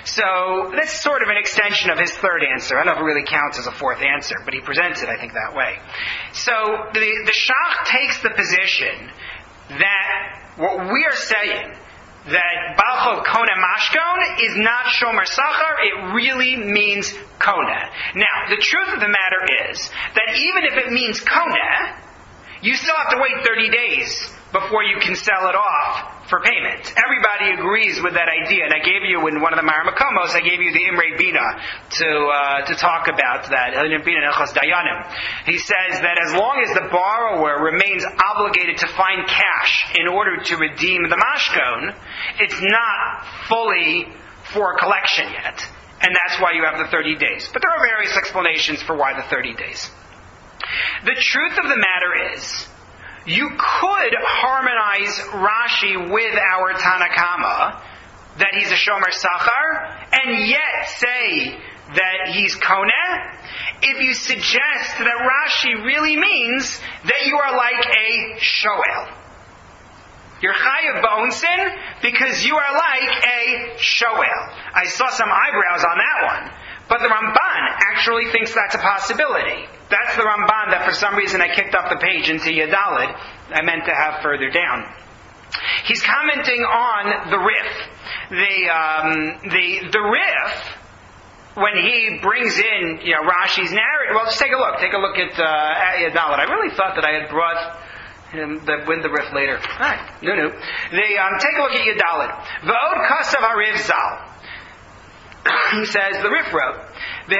So that's sort of an extension of his third answer. I don't know if it really counts as a fourth answer, but he presents it, I think, that way. So the, the Shach takes the position that what we are saying, that Balchov Kona Mashkon is not Shomer Sachar, it really means Kona. Now, the truth of the matter is that even if it means Kona, you still have to wait thirty days before you can sell it off for payment. Everybody agrees with that idea, and I gave you in one of the Maramakomos, I gave you the Imre Bina to uh, to talk about that. He says that as long as the borrower remains obligated to find cash in order to redeem the mashkon, it's not fully for collection yet, and that's why you have the thirty days. But there are various explanations for why the thirty days. The truth of the matter is, you could harmonize Rashi with our Tanakama, that he's a Shomer Sachar, and yet say that he's Koneh, if you suggest that Rashi really means that you are like a Shoel. You're Chayav B'Onsin because you are like a Shoel. I saw some eyebrows on that one. But the Ramban actually thinks that's a possibility. That's the Ramban that for some reason I kicked up the page into Yadalid. I meant to have further down. He's commenting on the Rif. The, um, the, the Rif, when he brings in, you know, Rashi's narrative, well, just take a look. Take a look at, uh, at Yadalid. I really thought that I had brought him the win the Rif later. Ah, no, no. They, um, take a look at Yadalid. V'od kasav hariv zal. He says, the Rif wrote, the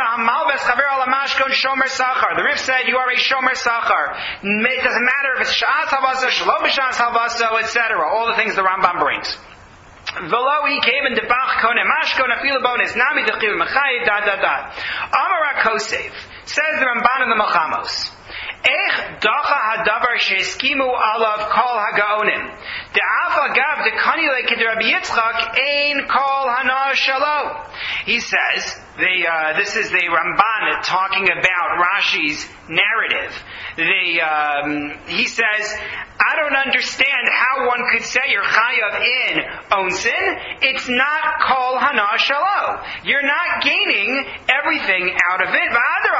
Rif said, you are a Shomer Sachar. It doesn't matter if it's Sha'at Havasa, Shalo B'Sha'at Havasa, et cetera. All the things the Rambam brings. V'lo he came in Debach Kone Mashkon Afilabon is Nami Dechiv Mechai da da da. Amar Kosev says the Ramban in the Melchamos. Ech dacha hadavar sheskimu alav kol hagaonim. De'af agav dekanile kid Rabbi Yitzchak ein kol hana shalo. He says, the, uh, this is the Ramban talking about Rashi's narrative. The, um, he says, I don't understand how one could say you're chayav in onsin. It's not kol hana shalo. You're not gaining everything out of it.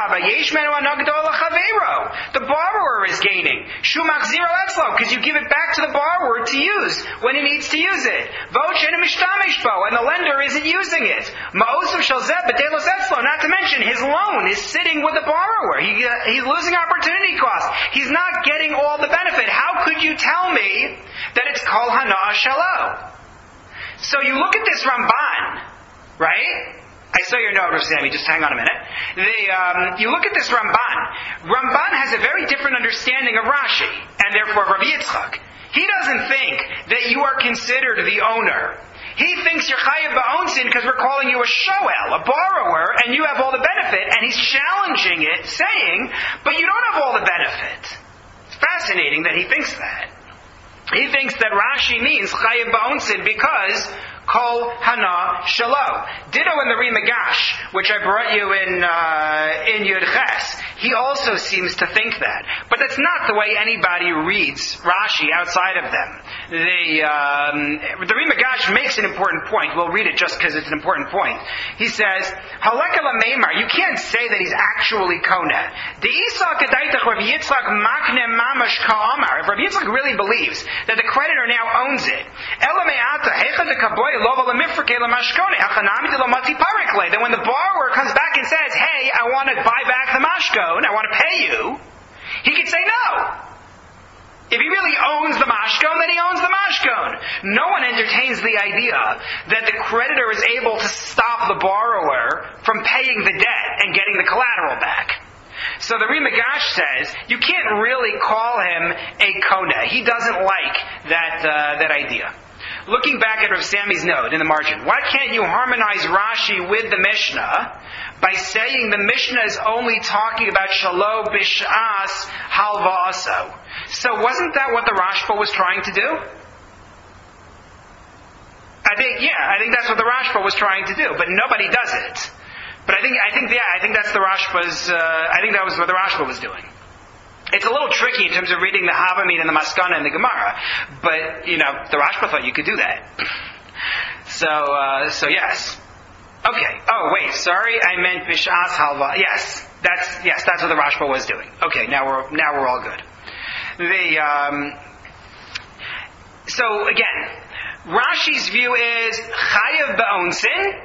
The borrower is gaining. Shumach zero etzlo, because you give it back to the borrower to use when he needs to use it. And the lender isn't using it. Not to mention, his loan is sitting with the borrower. He, uh, he's losing opportunity cost. He's not getting all the benefit. How could you tell me that it's kol hana shalo? So you look at this Ramban, right? I saw your note, Rav Sammy, just hang on a minute. The, um, you look at this Ramban. Ramban has a very different understanding of Rashi, and therefore Rabbi Yitzchak. He doesn't think that you are considered the owner. He thinks you're chayav ba'onsin because we're calling you a shoel, a borrower, and you have all the benefit, and he's challenging it, saying, but you don't have all the benefit. It's fascinating that he thinks that. He thinks that Rashi means chayav ba'onsin because kol hana shalo. Ditto in the Rimagash, which I brought you in uh, in Yud Ches, he also seems to think that. But that's not the way anybody reads Rashi outside of them. The um, the Rimagash makes an important point. We'll read it just because it's an important point. He says, Halekala Meimar, you can't say that he's actually Koneh. The Isa Kedaitach Rabbi Yitzchak Makne Mamash Ka'amar. If Rabbi Yitzchak really believes that the creditor now owns it, Elameata Hecha de Kaboy then when the borrower comes back and says, hey, I want to buy back the mashkon, I want to pay you, he could say no. If he really owns the mashkon, then he owns the mashkon. No one entertains the idea that the creditor is able to stop the borrower from paying the debt and getting the collateral back. So the Rimagash says, you can't really call him a koneh. He doesn't like that, uh, that idea. Looking back at Rav Sammy's note in the margin, why can't you harmonize Rashi with the Mishnah by saying the Mishnah is only talking about Shalo Bish'as Halva'aso? So wasn't that what the Rashba was trying to do? I think, yeah, I think that's what the Rashba was trying to do, but nobody does it. But I think, I think, yeah, I think that's the Rashba's, uh, I think that was what the Rashba was doing. It's a little tricky in terms of reading the Havamid and the Maskana and the Gemara, but, you know, the Rashba thought you could do that. So, uh, so yes. Okay. Oh, wait. Sorry, I meant bishas halva. Yes, that's yes, that's what the Rashba was doing. Okay, now we're now we're all good. The um, so again, Rashi's view is chayav ba'onsin.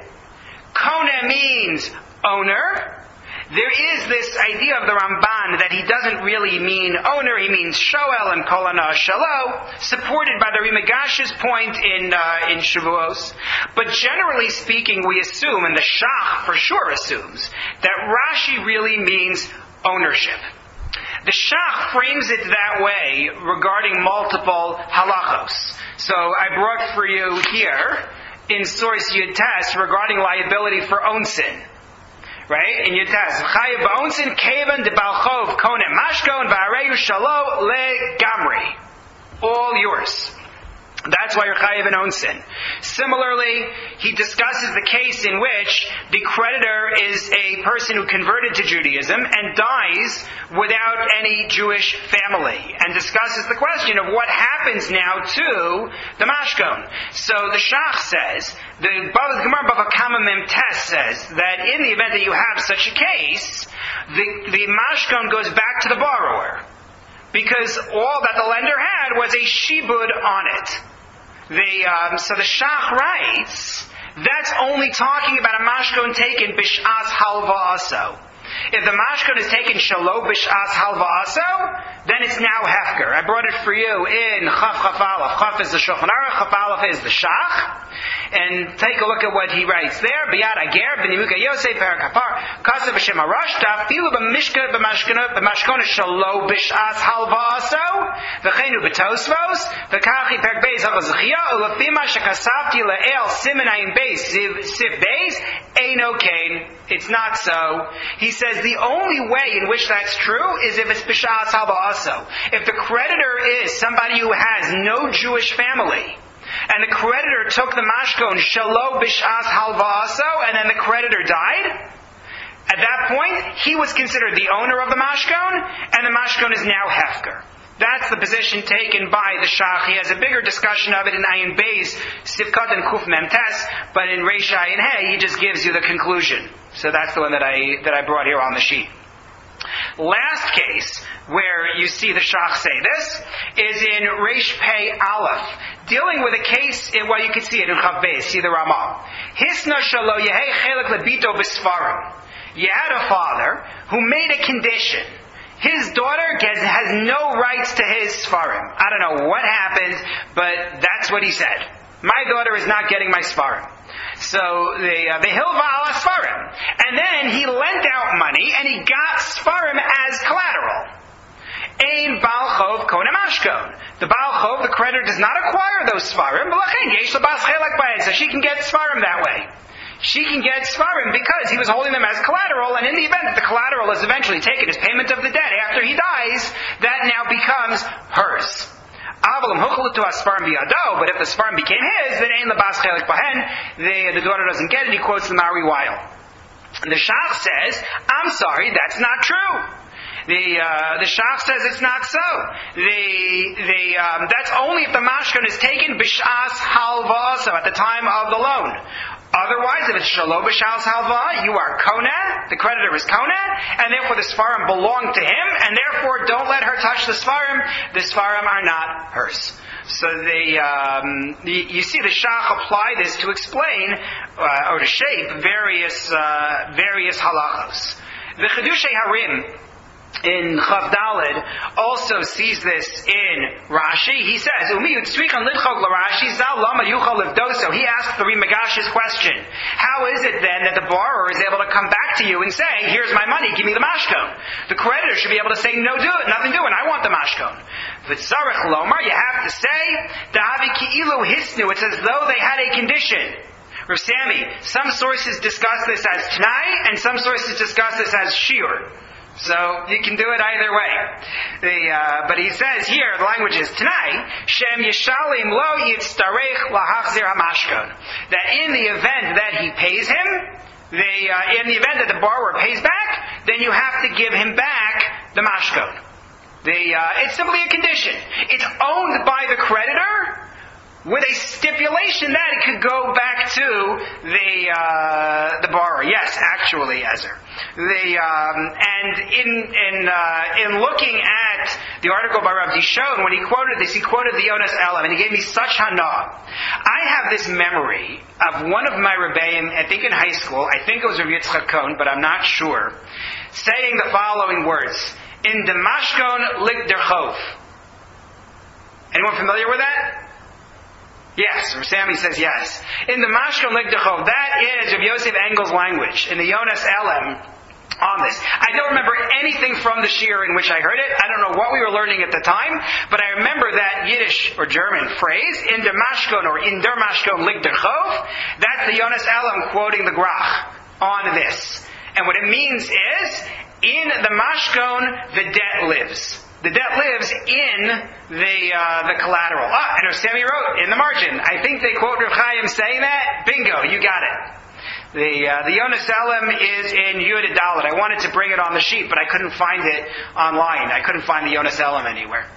Kona means owner. There is this idea of the Ramban that he doesn't really mean owner, he means shoel and kolana shalo, supported by the Rimagash's point in uh, in Shavuos. But generally speaking, we assume, and the Shach for sure assumes, that Rashi really means ownership. The Shach frames it that way regarding multiple halachos. So I brought for you here in source Yud Tes regarding liability for own sin. Right? In Yud Tes, chayav ba'onsin kevan de balchov konem mashkon va'areyu shalo le gamri. All yours. That's why you're chayav in own sin. Similarly, he discusses the case in which the creditor is a person who converted to Judaism and dies without any Jewish family, and discusses the question of what happens now to the mashkon. So the Shach says, the Gemara Bava Kama Mem Tes says that in the event that you have such a case, the, the mashkon goes back to the borrower, because all that the lender had was a shibud on it. The, um, so the Shach writes, that's only talking about a mashkon taken bish'as halva aso. If the mashkon is taken shalo bish'as halva aso, then it's now hefker. I brought it for you in Chaf Chaf Aleph. Chaf is the Shulchan Aruch, Chaf Aleph is the Shach. And take a look at what he writes there. Biyad Ager, B'nimuka Yosef, Parakapar, Kasav Hashem Arashta, Filu B'mishka, B'mashkona, B'mashkona Shalo Bish'as Halva Aso, V'chenu B'tosvos, V'kachi Perk Beis HaChazachia, Ulafima Shekasavti Le'el Simen Ayin Beis, Siv Beis, Eino Kain. It's not so. He says the only way in which that's true is if it's Bish'as Halva Aso. If the creditor is somebody who has no Jewish family, and the creditor took the mashkon shalo bish'as halvaso, and then the creditor died, at that point he was considered the owner of the mashkon, and the mashkon is now hefker. That's the position taken by the Shach. He has a bigger discussion of it in Ayin Beis, Sivkat and Kuf Mem Tes, but in Reish Ayin Hey he just gives you the conclusion. So that's the one that I that I brought here on the sheet. Last case where you see the Shach say this is in Reish Pei Aleph, dealing with a case in, well, you can see it in Chav Beis, see the Ramah. Hisna shalo yehei chelik lebito b'sfarim. You had a father who made a condition. His daughter gets, has no rights to his sfarim. I don't know what happened, but that's what he said. My daughter is not getting my sfarim. So the uh, the hilva ala sfarim, and then he lent out money and he got sfarim as collateral. Ein Baal Chov Kona Mashkon. The Baal Chov, the creditor, does not acquire those sfarim, so she can get sfarim that way. She can get sfarim because he was holding them as collateral, and in the event that the collateral is eventually taken as payment of the debt after he dies, that now becomes hers. But if the sfarim became his, then Ein Labas Chelik Bahen, the daughter doesn't get it. He quotes the Mari Weil. The Shach says, I'm sorry, that's not true. The uh, the Shach says it's not so. The the um, that's only if the mashkon is taken bish'as halva, so at the time of the loan. Otherwise, if it's shalo b'shas halva, you are kona, the creditor is kona, and therefore the sfarim belong to him, and therefore don't let her touch the sfarim. The sfarim are not hers. So the, um, the you see the Shach apply this to explain uh, or to shape various uh, various halachos. The Chedushei Harim in Chav Daled also sees this in Rashi. He says, Umi Yitzrikan Lidchog LaRashi Zal Lama Yuchal Livdoso. He asked the Rimagash's question. How is it then that the borrower is able to come back to you and say, here's my money, give me the mashkon? The creditor should be able to say, no, do it, nothing doing, I want the mashkon. V'tzarech Lomar, you have to say, Dahavi Ki'ilu Hisnu, it's as though they had a condition. Rav Sami, some sources discuss this as Tanai, and some sources discuss this as Shiur. So you can do it either way. The, uh, but he says here, the language is Tanai, Shem Yishalim Lo Yitztarech Lahachzir HaMashkon. That in the event that he pays him, the, uh, in the event that the borrower pays back, then you have to give him back the mashkon. The, uh, it's simply a condition. It's owned by the creditor, with a stipulation that it could go back to the uh, the borrower. Yes, actually, Ezer. The um, and in in uh, in looking at the article by Rav Dishon, when he quoted this, he quoted the Yonas Elam, and he gave me such hana. I have this memory of one of my rebbeim, I think in high school, I think it was Rav Yitzchak Cohn, but I'm not sure, saying the following words: "In Damashkon lik derchov." Anyone familiar with that? Yes, Sammy says yes. In the Mashkon Ligdachov, that is Rav Yosef Engel's language, in the Yonas Elam, on this. I don't remember anything from the shiur in which I heard it. I don't know what we were learning at the time, but I remember that Yiddish or German phrase, in der Mashkon or in der Mashkon Ligdachov. That's the Yonas Elam quoting the Grach on this. And what it means is, in the Mashkon, the debt lives. The debt lives in the uh, the collateral. Ah, I know Sammy wrote in the margin. I think they quote Rav Chaim saying that. Bingo, you got it. The uh, the Yonas Elam is in Yud Dalet. I wanted to bring it on the sheet, but I couldn't find it online. I couldn't find the Yonas Elam anywhere.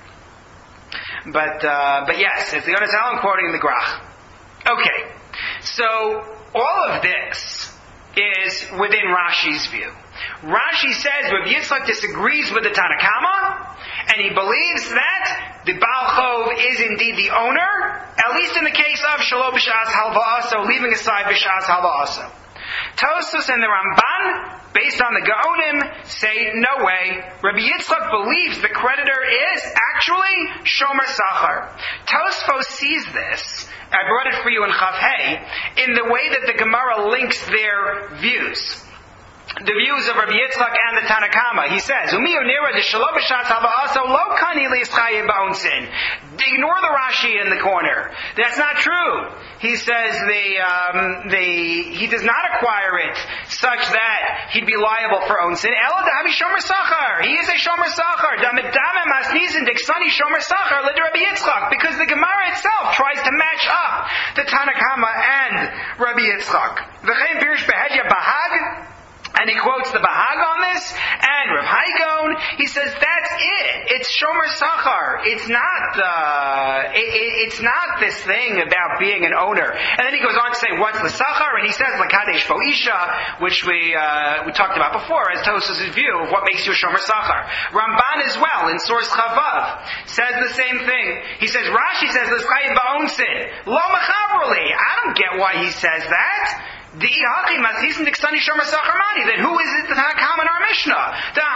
But uh, but yes, it's the Yonas Elam quoting the Grach. Okay, so all of this is within Rashi's view. Rashi says Rav Yitzchak disagrees with the Tanakama, and he believes that the Baal Chov is indeed the owner, at least in the case of Shelo B'Shas Halva'aso, leaving aside B'Shas Halva'aso. Tosfos and the Ramban, based on the Gaonim, say no way. Rabbi Yitzchak believes the creditor is actually Shomer Sachar. Tosfos sees this, I brought it for you in Chav Hey, in the way that the Gemara links their views. The views of Rabbi Yitzchak and the Tanakama. He says, Umi Unira de Shelo B'Shas Halva'aso lo kani li'ischayev ba'onsin. Ignore the Rashi in the corner. That's not true. He says the, um, the, he does not acquire it such that he'd be liable for onsin. Ela dahavi shomer sachar. He is a shomer sachar. Damedame masnizin diksani shomer sachar led Rabbi Yitzchak. Because the Gemara itself tries to match up the Tanakama and Rabbi Yitzchak. V'chein pirish behedya bahag. And he quotes the Bahag on this, and Rav Haigon, he says that's it. It's Shomer Sachar. It's not uh, it, it, it's not this thing about being an owner. And then he goes on to say, what's the Sachar? And he says Lakadesh Foisha, which we uh, we talked about before, as Tosfos' view of what makes you a Shomer Sachar. Ramban as well, in source Chavav, says the same thing. He says, Rashi says, L'schayim ba'onsin. Lo mechavrali. I don't get why he says that. Then who is it the Tanakam in our Mishnah?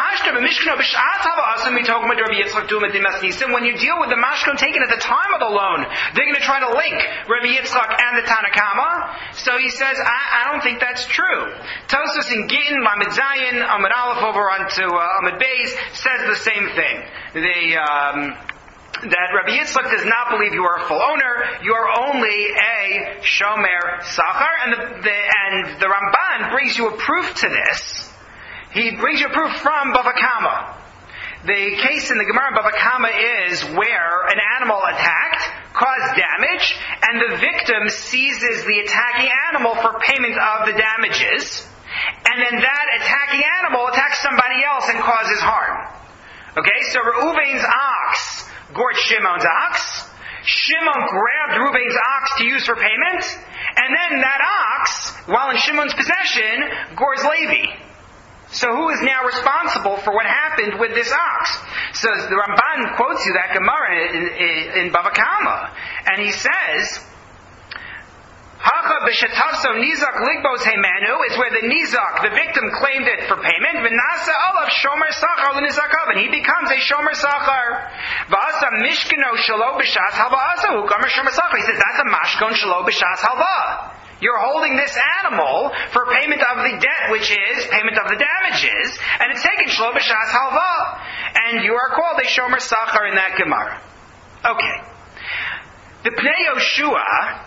When you deal with the Mashkon taken at the time of the loan, they're going to try to link Rabbi Yitzchak and the Tanakama. So he says, I, I don't think that's true. Tosfos in Gittin, Lamed Zayin, Amud Aleph over onto uh, Amud Beis says the same thing. The um, that Rabbi Yitzchak does not believe you are a full owner, you are only a Shomer Sachar, and the, the, and the Ramban brings you a proof to this. He brings you a proof from Bava Kama. The case in the Gemara in Bava Kama is where an animal attacked, caused damage, and the victim seizes the attacking animal for payment of the damages, and then that attacking animal attacks somebody else and causes harm. Okay, so Reuven's ox gored Shimon's ox. Shimon grabbed Reuven's ox to use for payment, and then that ox, while in Shimon's possession, gores Levi. So who is now responsible for what happened with this ox? So the Ramban quotes you that Gemara in, in, in Bava Kama, and he says, Hacha b'shetaso nizak ligbos heimanu is where the nizak, the victim, claimed it for payment. V'nasa olav shomer sachar l'nizakav, and he becomes a shomer sachar. V'asa mishkano shelo b'shas halva asa hukamer shomer sachar. He says that's a mashkon shelo b'shas halva. You're holding this animal for payment of the debt, which is payment of the damages, and it's taken shelo b'shas halva, and you are called a shomer sachar in that Gemara. Okay, the Pnei Yoshua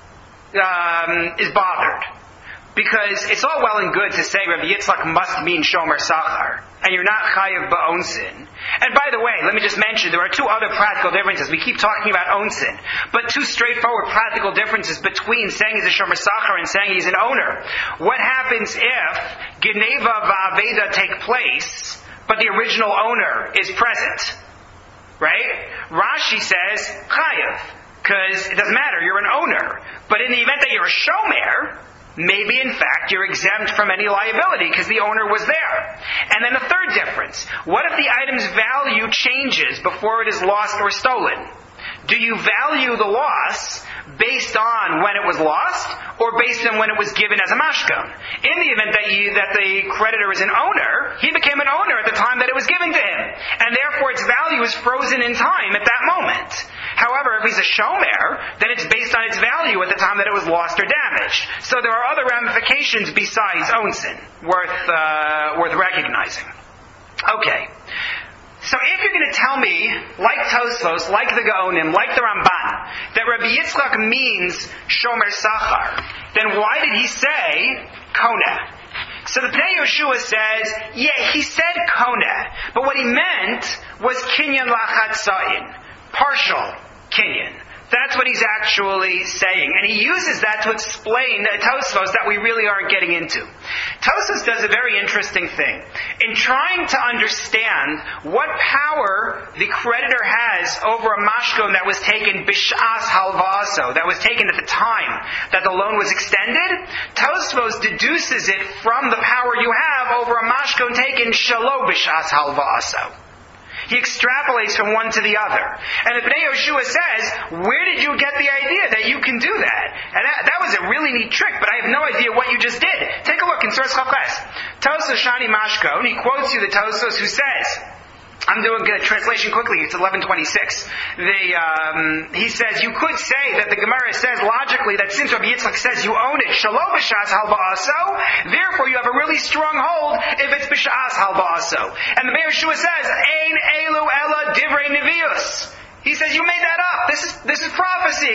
Um, is bothered. Because it's all well and good to say Rabbi Yitzchak must mean Shomer Sachar, and you're not Chayav Ba'onsin. And by the way, let me just mention, there are two other practical differences. We keep talking about Onsin, but two straightforward practical differences between saying he's a Shomer Sachar and saying he's an owner. What happens if Geneva Va'aveda take place, but the original owner is present? Right? Rashi says Chayav. because it doesn't matter, you're an owner. But in the event that you're a shomer, maybe in fact you're exempt from any liability because the owner was there. And then a third difference. What if the item's value changes before it is lost or stolen? Do you value the loss based on when it was lost or based on when it was given as a mashkon? In the event that you, that the creditor is an owner, he became an owner at the time that it was given to him. And therefore its value is frozen in time at that moment. However, if he's a shomer, then it's based on its value at the time that it was lost or damaged. So there are other ramifications besides onsin worth, uh, worth recognizing. Okay. So if you're going to tell me, like Tosfos, like the Gaonim, like the Ramban, that Rabbi Yitzchak means Shomer Sachar, then why did he say Koneh? So the Pnei Yehoshua says, yeah, he said Koneh, but what he meant was Kinyan Lachatzayin, partial Kinyan. That's what he's actually saying. And he uses that to explain uh, Tosfos that we really aren't getting into. Tosfos does a very interesting thing. In trying to understand what power the creditor has over a mashkon that was taken bish'as halvaso, that was taken at the time that the loan was extended, Tosfos deduces it from the power you have over a mashkon taken shelo bish'as halvaso. He extrapolates from one to the other. And the Pnei Yehoshua says, where did you get the idea that you can do that? And that, that was a really neat trick, but I have no idea what you just did. Take a look in Source Chavches. Tosos Shani Mashko, and he quotes you the Tosos who says, I'm doing a translation quickly, it's eleven twenty-six. The, um, he says, you could say that the Gemara says logically that since Rabbi Yitzchak says you own it, Shelo b'shas halba'aso, therefore you have a really strong hold if it's b'shas halba'aso. And the Pnei Yehoshua says, Ein elu ela divrei nevius. He says, you made that up. This is this is prophecy.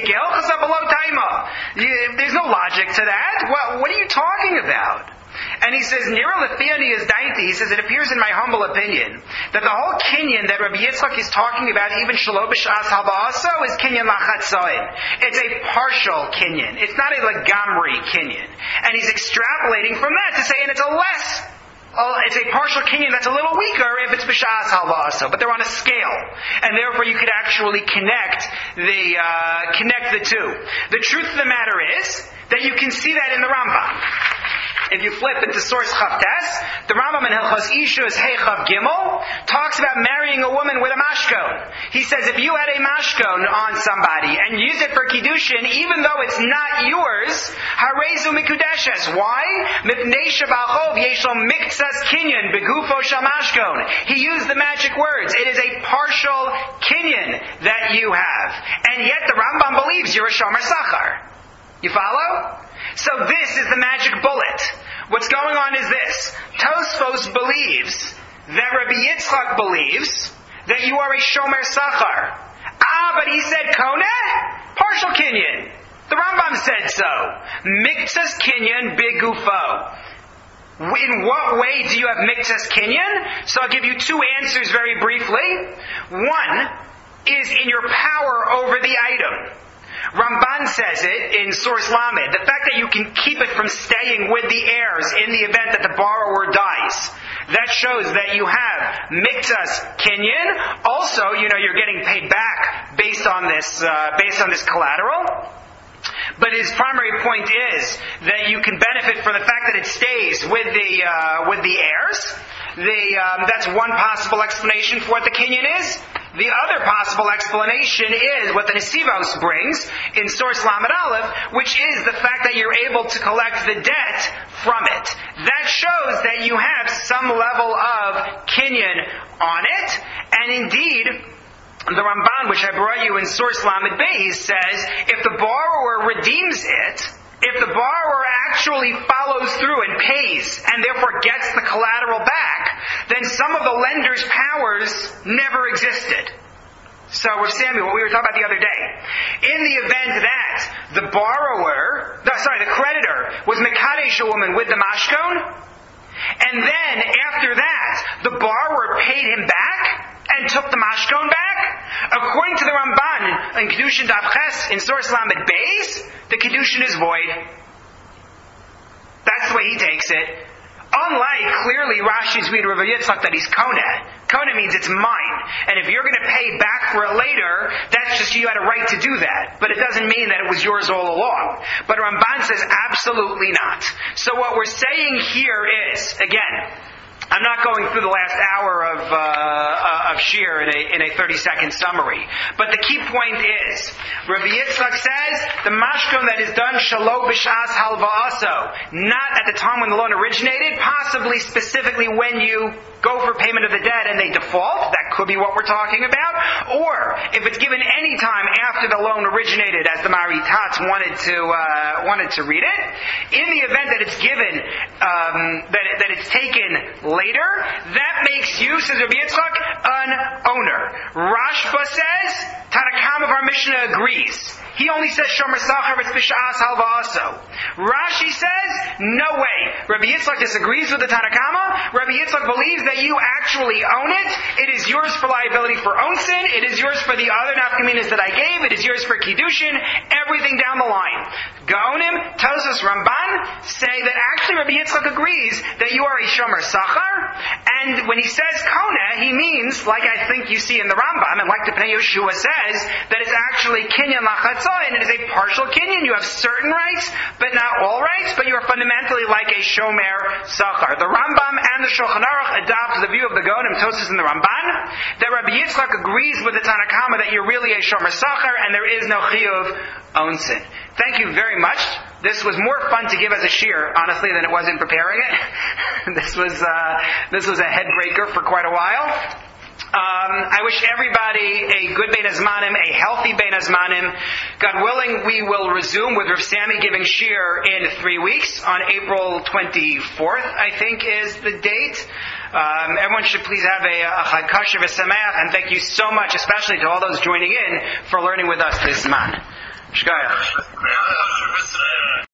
There's no logic to that. What, what are you talking about? And he says, Nira Lefiani is dainty. He says, it appears in my humble opinion that the whole kinyan that Rabbi Yitzchak is talking about, even Shelo b'shas halba'aso, is kinyan lachatzoin. It's a partial kinyan. It's not a legamri kinyan. And he's extrapolating from that to say, and it's a less, uh, it's a partial kinyan that's a little weaker if it's b'shas halba'aso, but they're on a scale. And therefore you could actually connect the, uh, connect the two. The truth of the matter is that you can see that in the Rambam. If you flip into Source Chavtes, the Rambam in Hilchos Ishus Hey Chav Gimel talks about marrying a woman with a mashkon. He says if you had a mashkon on somebody and use it for kiddushin, even though it's not yours, harezu mikudeshes. Why? Mipnei shebachov yeshlo miktsas kinyan begufo shel mashkon. He used the magic words. It is a partial kinyan that you have, and yet the Rambam believes you're a shomer sachar. You follow? So this is the magic bullet. What's going on is this. Tosfos believes that Rabbi Yitzchak believes that you are a shomer sachar. Ah, but he said koneh? Partial kinyan. The Rambam said so. Miktsas kinyan bigufo. In what way do you have miktsas kinyan? So I'll give you two answers very briefly. One is in your power over the item. Ramban says it in Source Lamed. The fact that you can keep it from staying with the heirs in the event that the borrower dies. That shows that you have miktas kinyan. Also, you know, you're getting paid back based on this, uh, based on this collateral. But his primary point is that you can benefit from the fact that it stays with the, uh, with the heirs. The, um, that's one possible explanation for what the kinyan is. The other possible explanation is what the Nesivos brings in Source Lamed Aleph, which is the fact that you're able to collect the debt from it. That shows that you have some level of kinyan on it, and indeed, the Ramban, which I brought you in Source Lamed Beis, says if the borrower redeems it, if the borrower actually follows through and pays and therefore gets the collateral back, then some of the lender's powers never existed. So with Samuel, what we were talking about the other day, in the event that the borrower, no, sorry, the creditor was mekadesh a woman with the mashkon, and then after that, the borrower paid him back and took the mashkon back, according to the Ramban in Kedushin Daf Ches in Source Lamed Beis, the Kedushin is void. That's the way he takes it. Unlike, clearly, Rashi's read Rav Yitzchak that he's Koneh. Koneh means it's mine. And if you're going to pay back for it later, that's just you had a right to do that. But it doesn't mean that it was yours all along. But Ramban says absolutely not. So what we're saying here is, again, I'm not going through the last hour of uh, of shir in a in a thirty second summary, but the key point is, Rabbi Yitzchak says the mashkon that is done shalo b'shas halva'aso, not at the time when the loan originated, possibly specifically when you go for payment of the debt and they default. That could be what we're talking about. Or if it's given any time after the loan originated, as the Maritats wanted to uh, wanted to read it, in the event that it's given um, that it, that it's taken later, that makes you, says Rabbi Yitzchak, an owner. Rashba says, Tanakam of our Mishnah agrees. He only says Shomer Sachar, it's B'sha'as Halva'aso. Rashi says, no way. Rabbi Yitzchak disagrees with the Tanakama. Rabbi Yitzchak believes that you actually own it. It is yours for liability for own sin. It is yours for the other nafkaminas that I gave. It is yours for Kiddushin. Everything down the line. Gaonim, Tosas, Ramban say that actually Rabbi Yitzchak agrees that you are a Shomer Sachar. And when he says Koneh, he means, like I think you see in the Rambam, and like the Pnei Yeshua says, that it's actually Kinyan Lachatzoy, and it is a partial Kinyan. You have certain rights, but not all rights, but you are fundamentally like a Shomer Sachar. The Rambam and the Shulchan Aruch adopt the view of the Gaonim, Tosas, and the Ramban, that Rabbi Yitzchak agrees with the Tanakama that you're really a Shomer Sachar, and there is no Chiyuv own sin. Thank you very much. This was more fun to give as a shir, honestly, than it was in preparing it. this was uh, this was a head breaker for quite a while. Um, I wish everybody a good Bein Hazmanim, a healthy Bein Hazmanim. God willing, we will resume with Rav Sammy giving shir in three weeks on April twenty-fourth, I think is the date. Um, everyone should please have a, a Chag Kasher v'Sameach, and thank you so much, especially to all those joining in, for learning with us this man. Shkaya.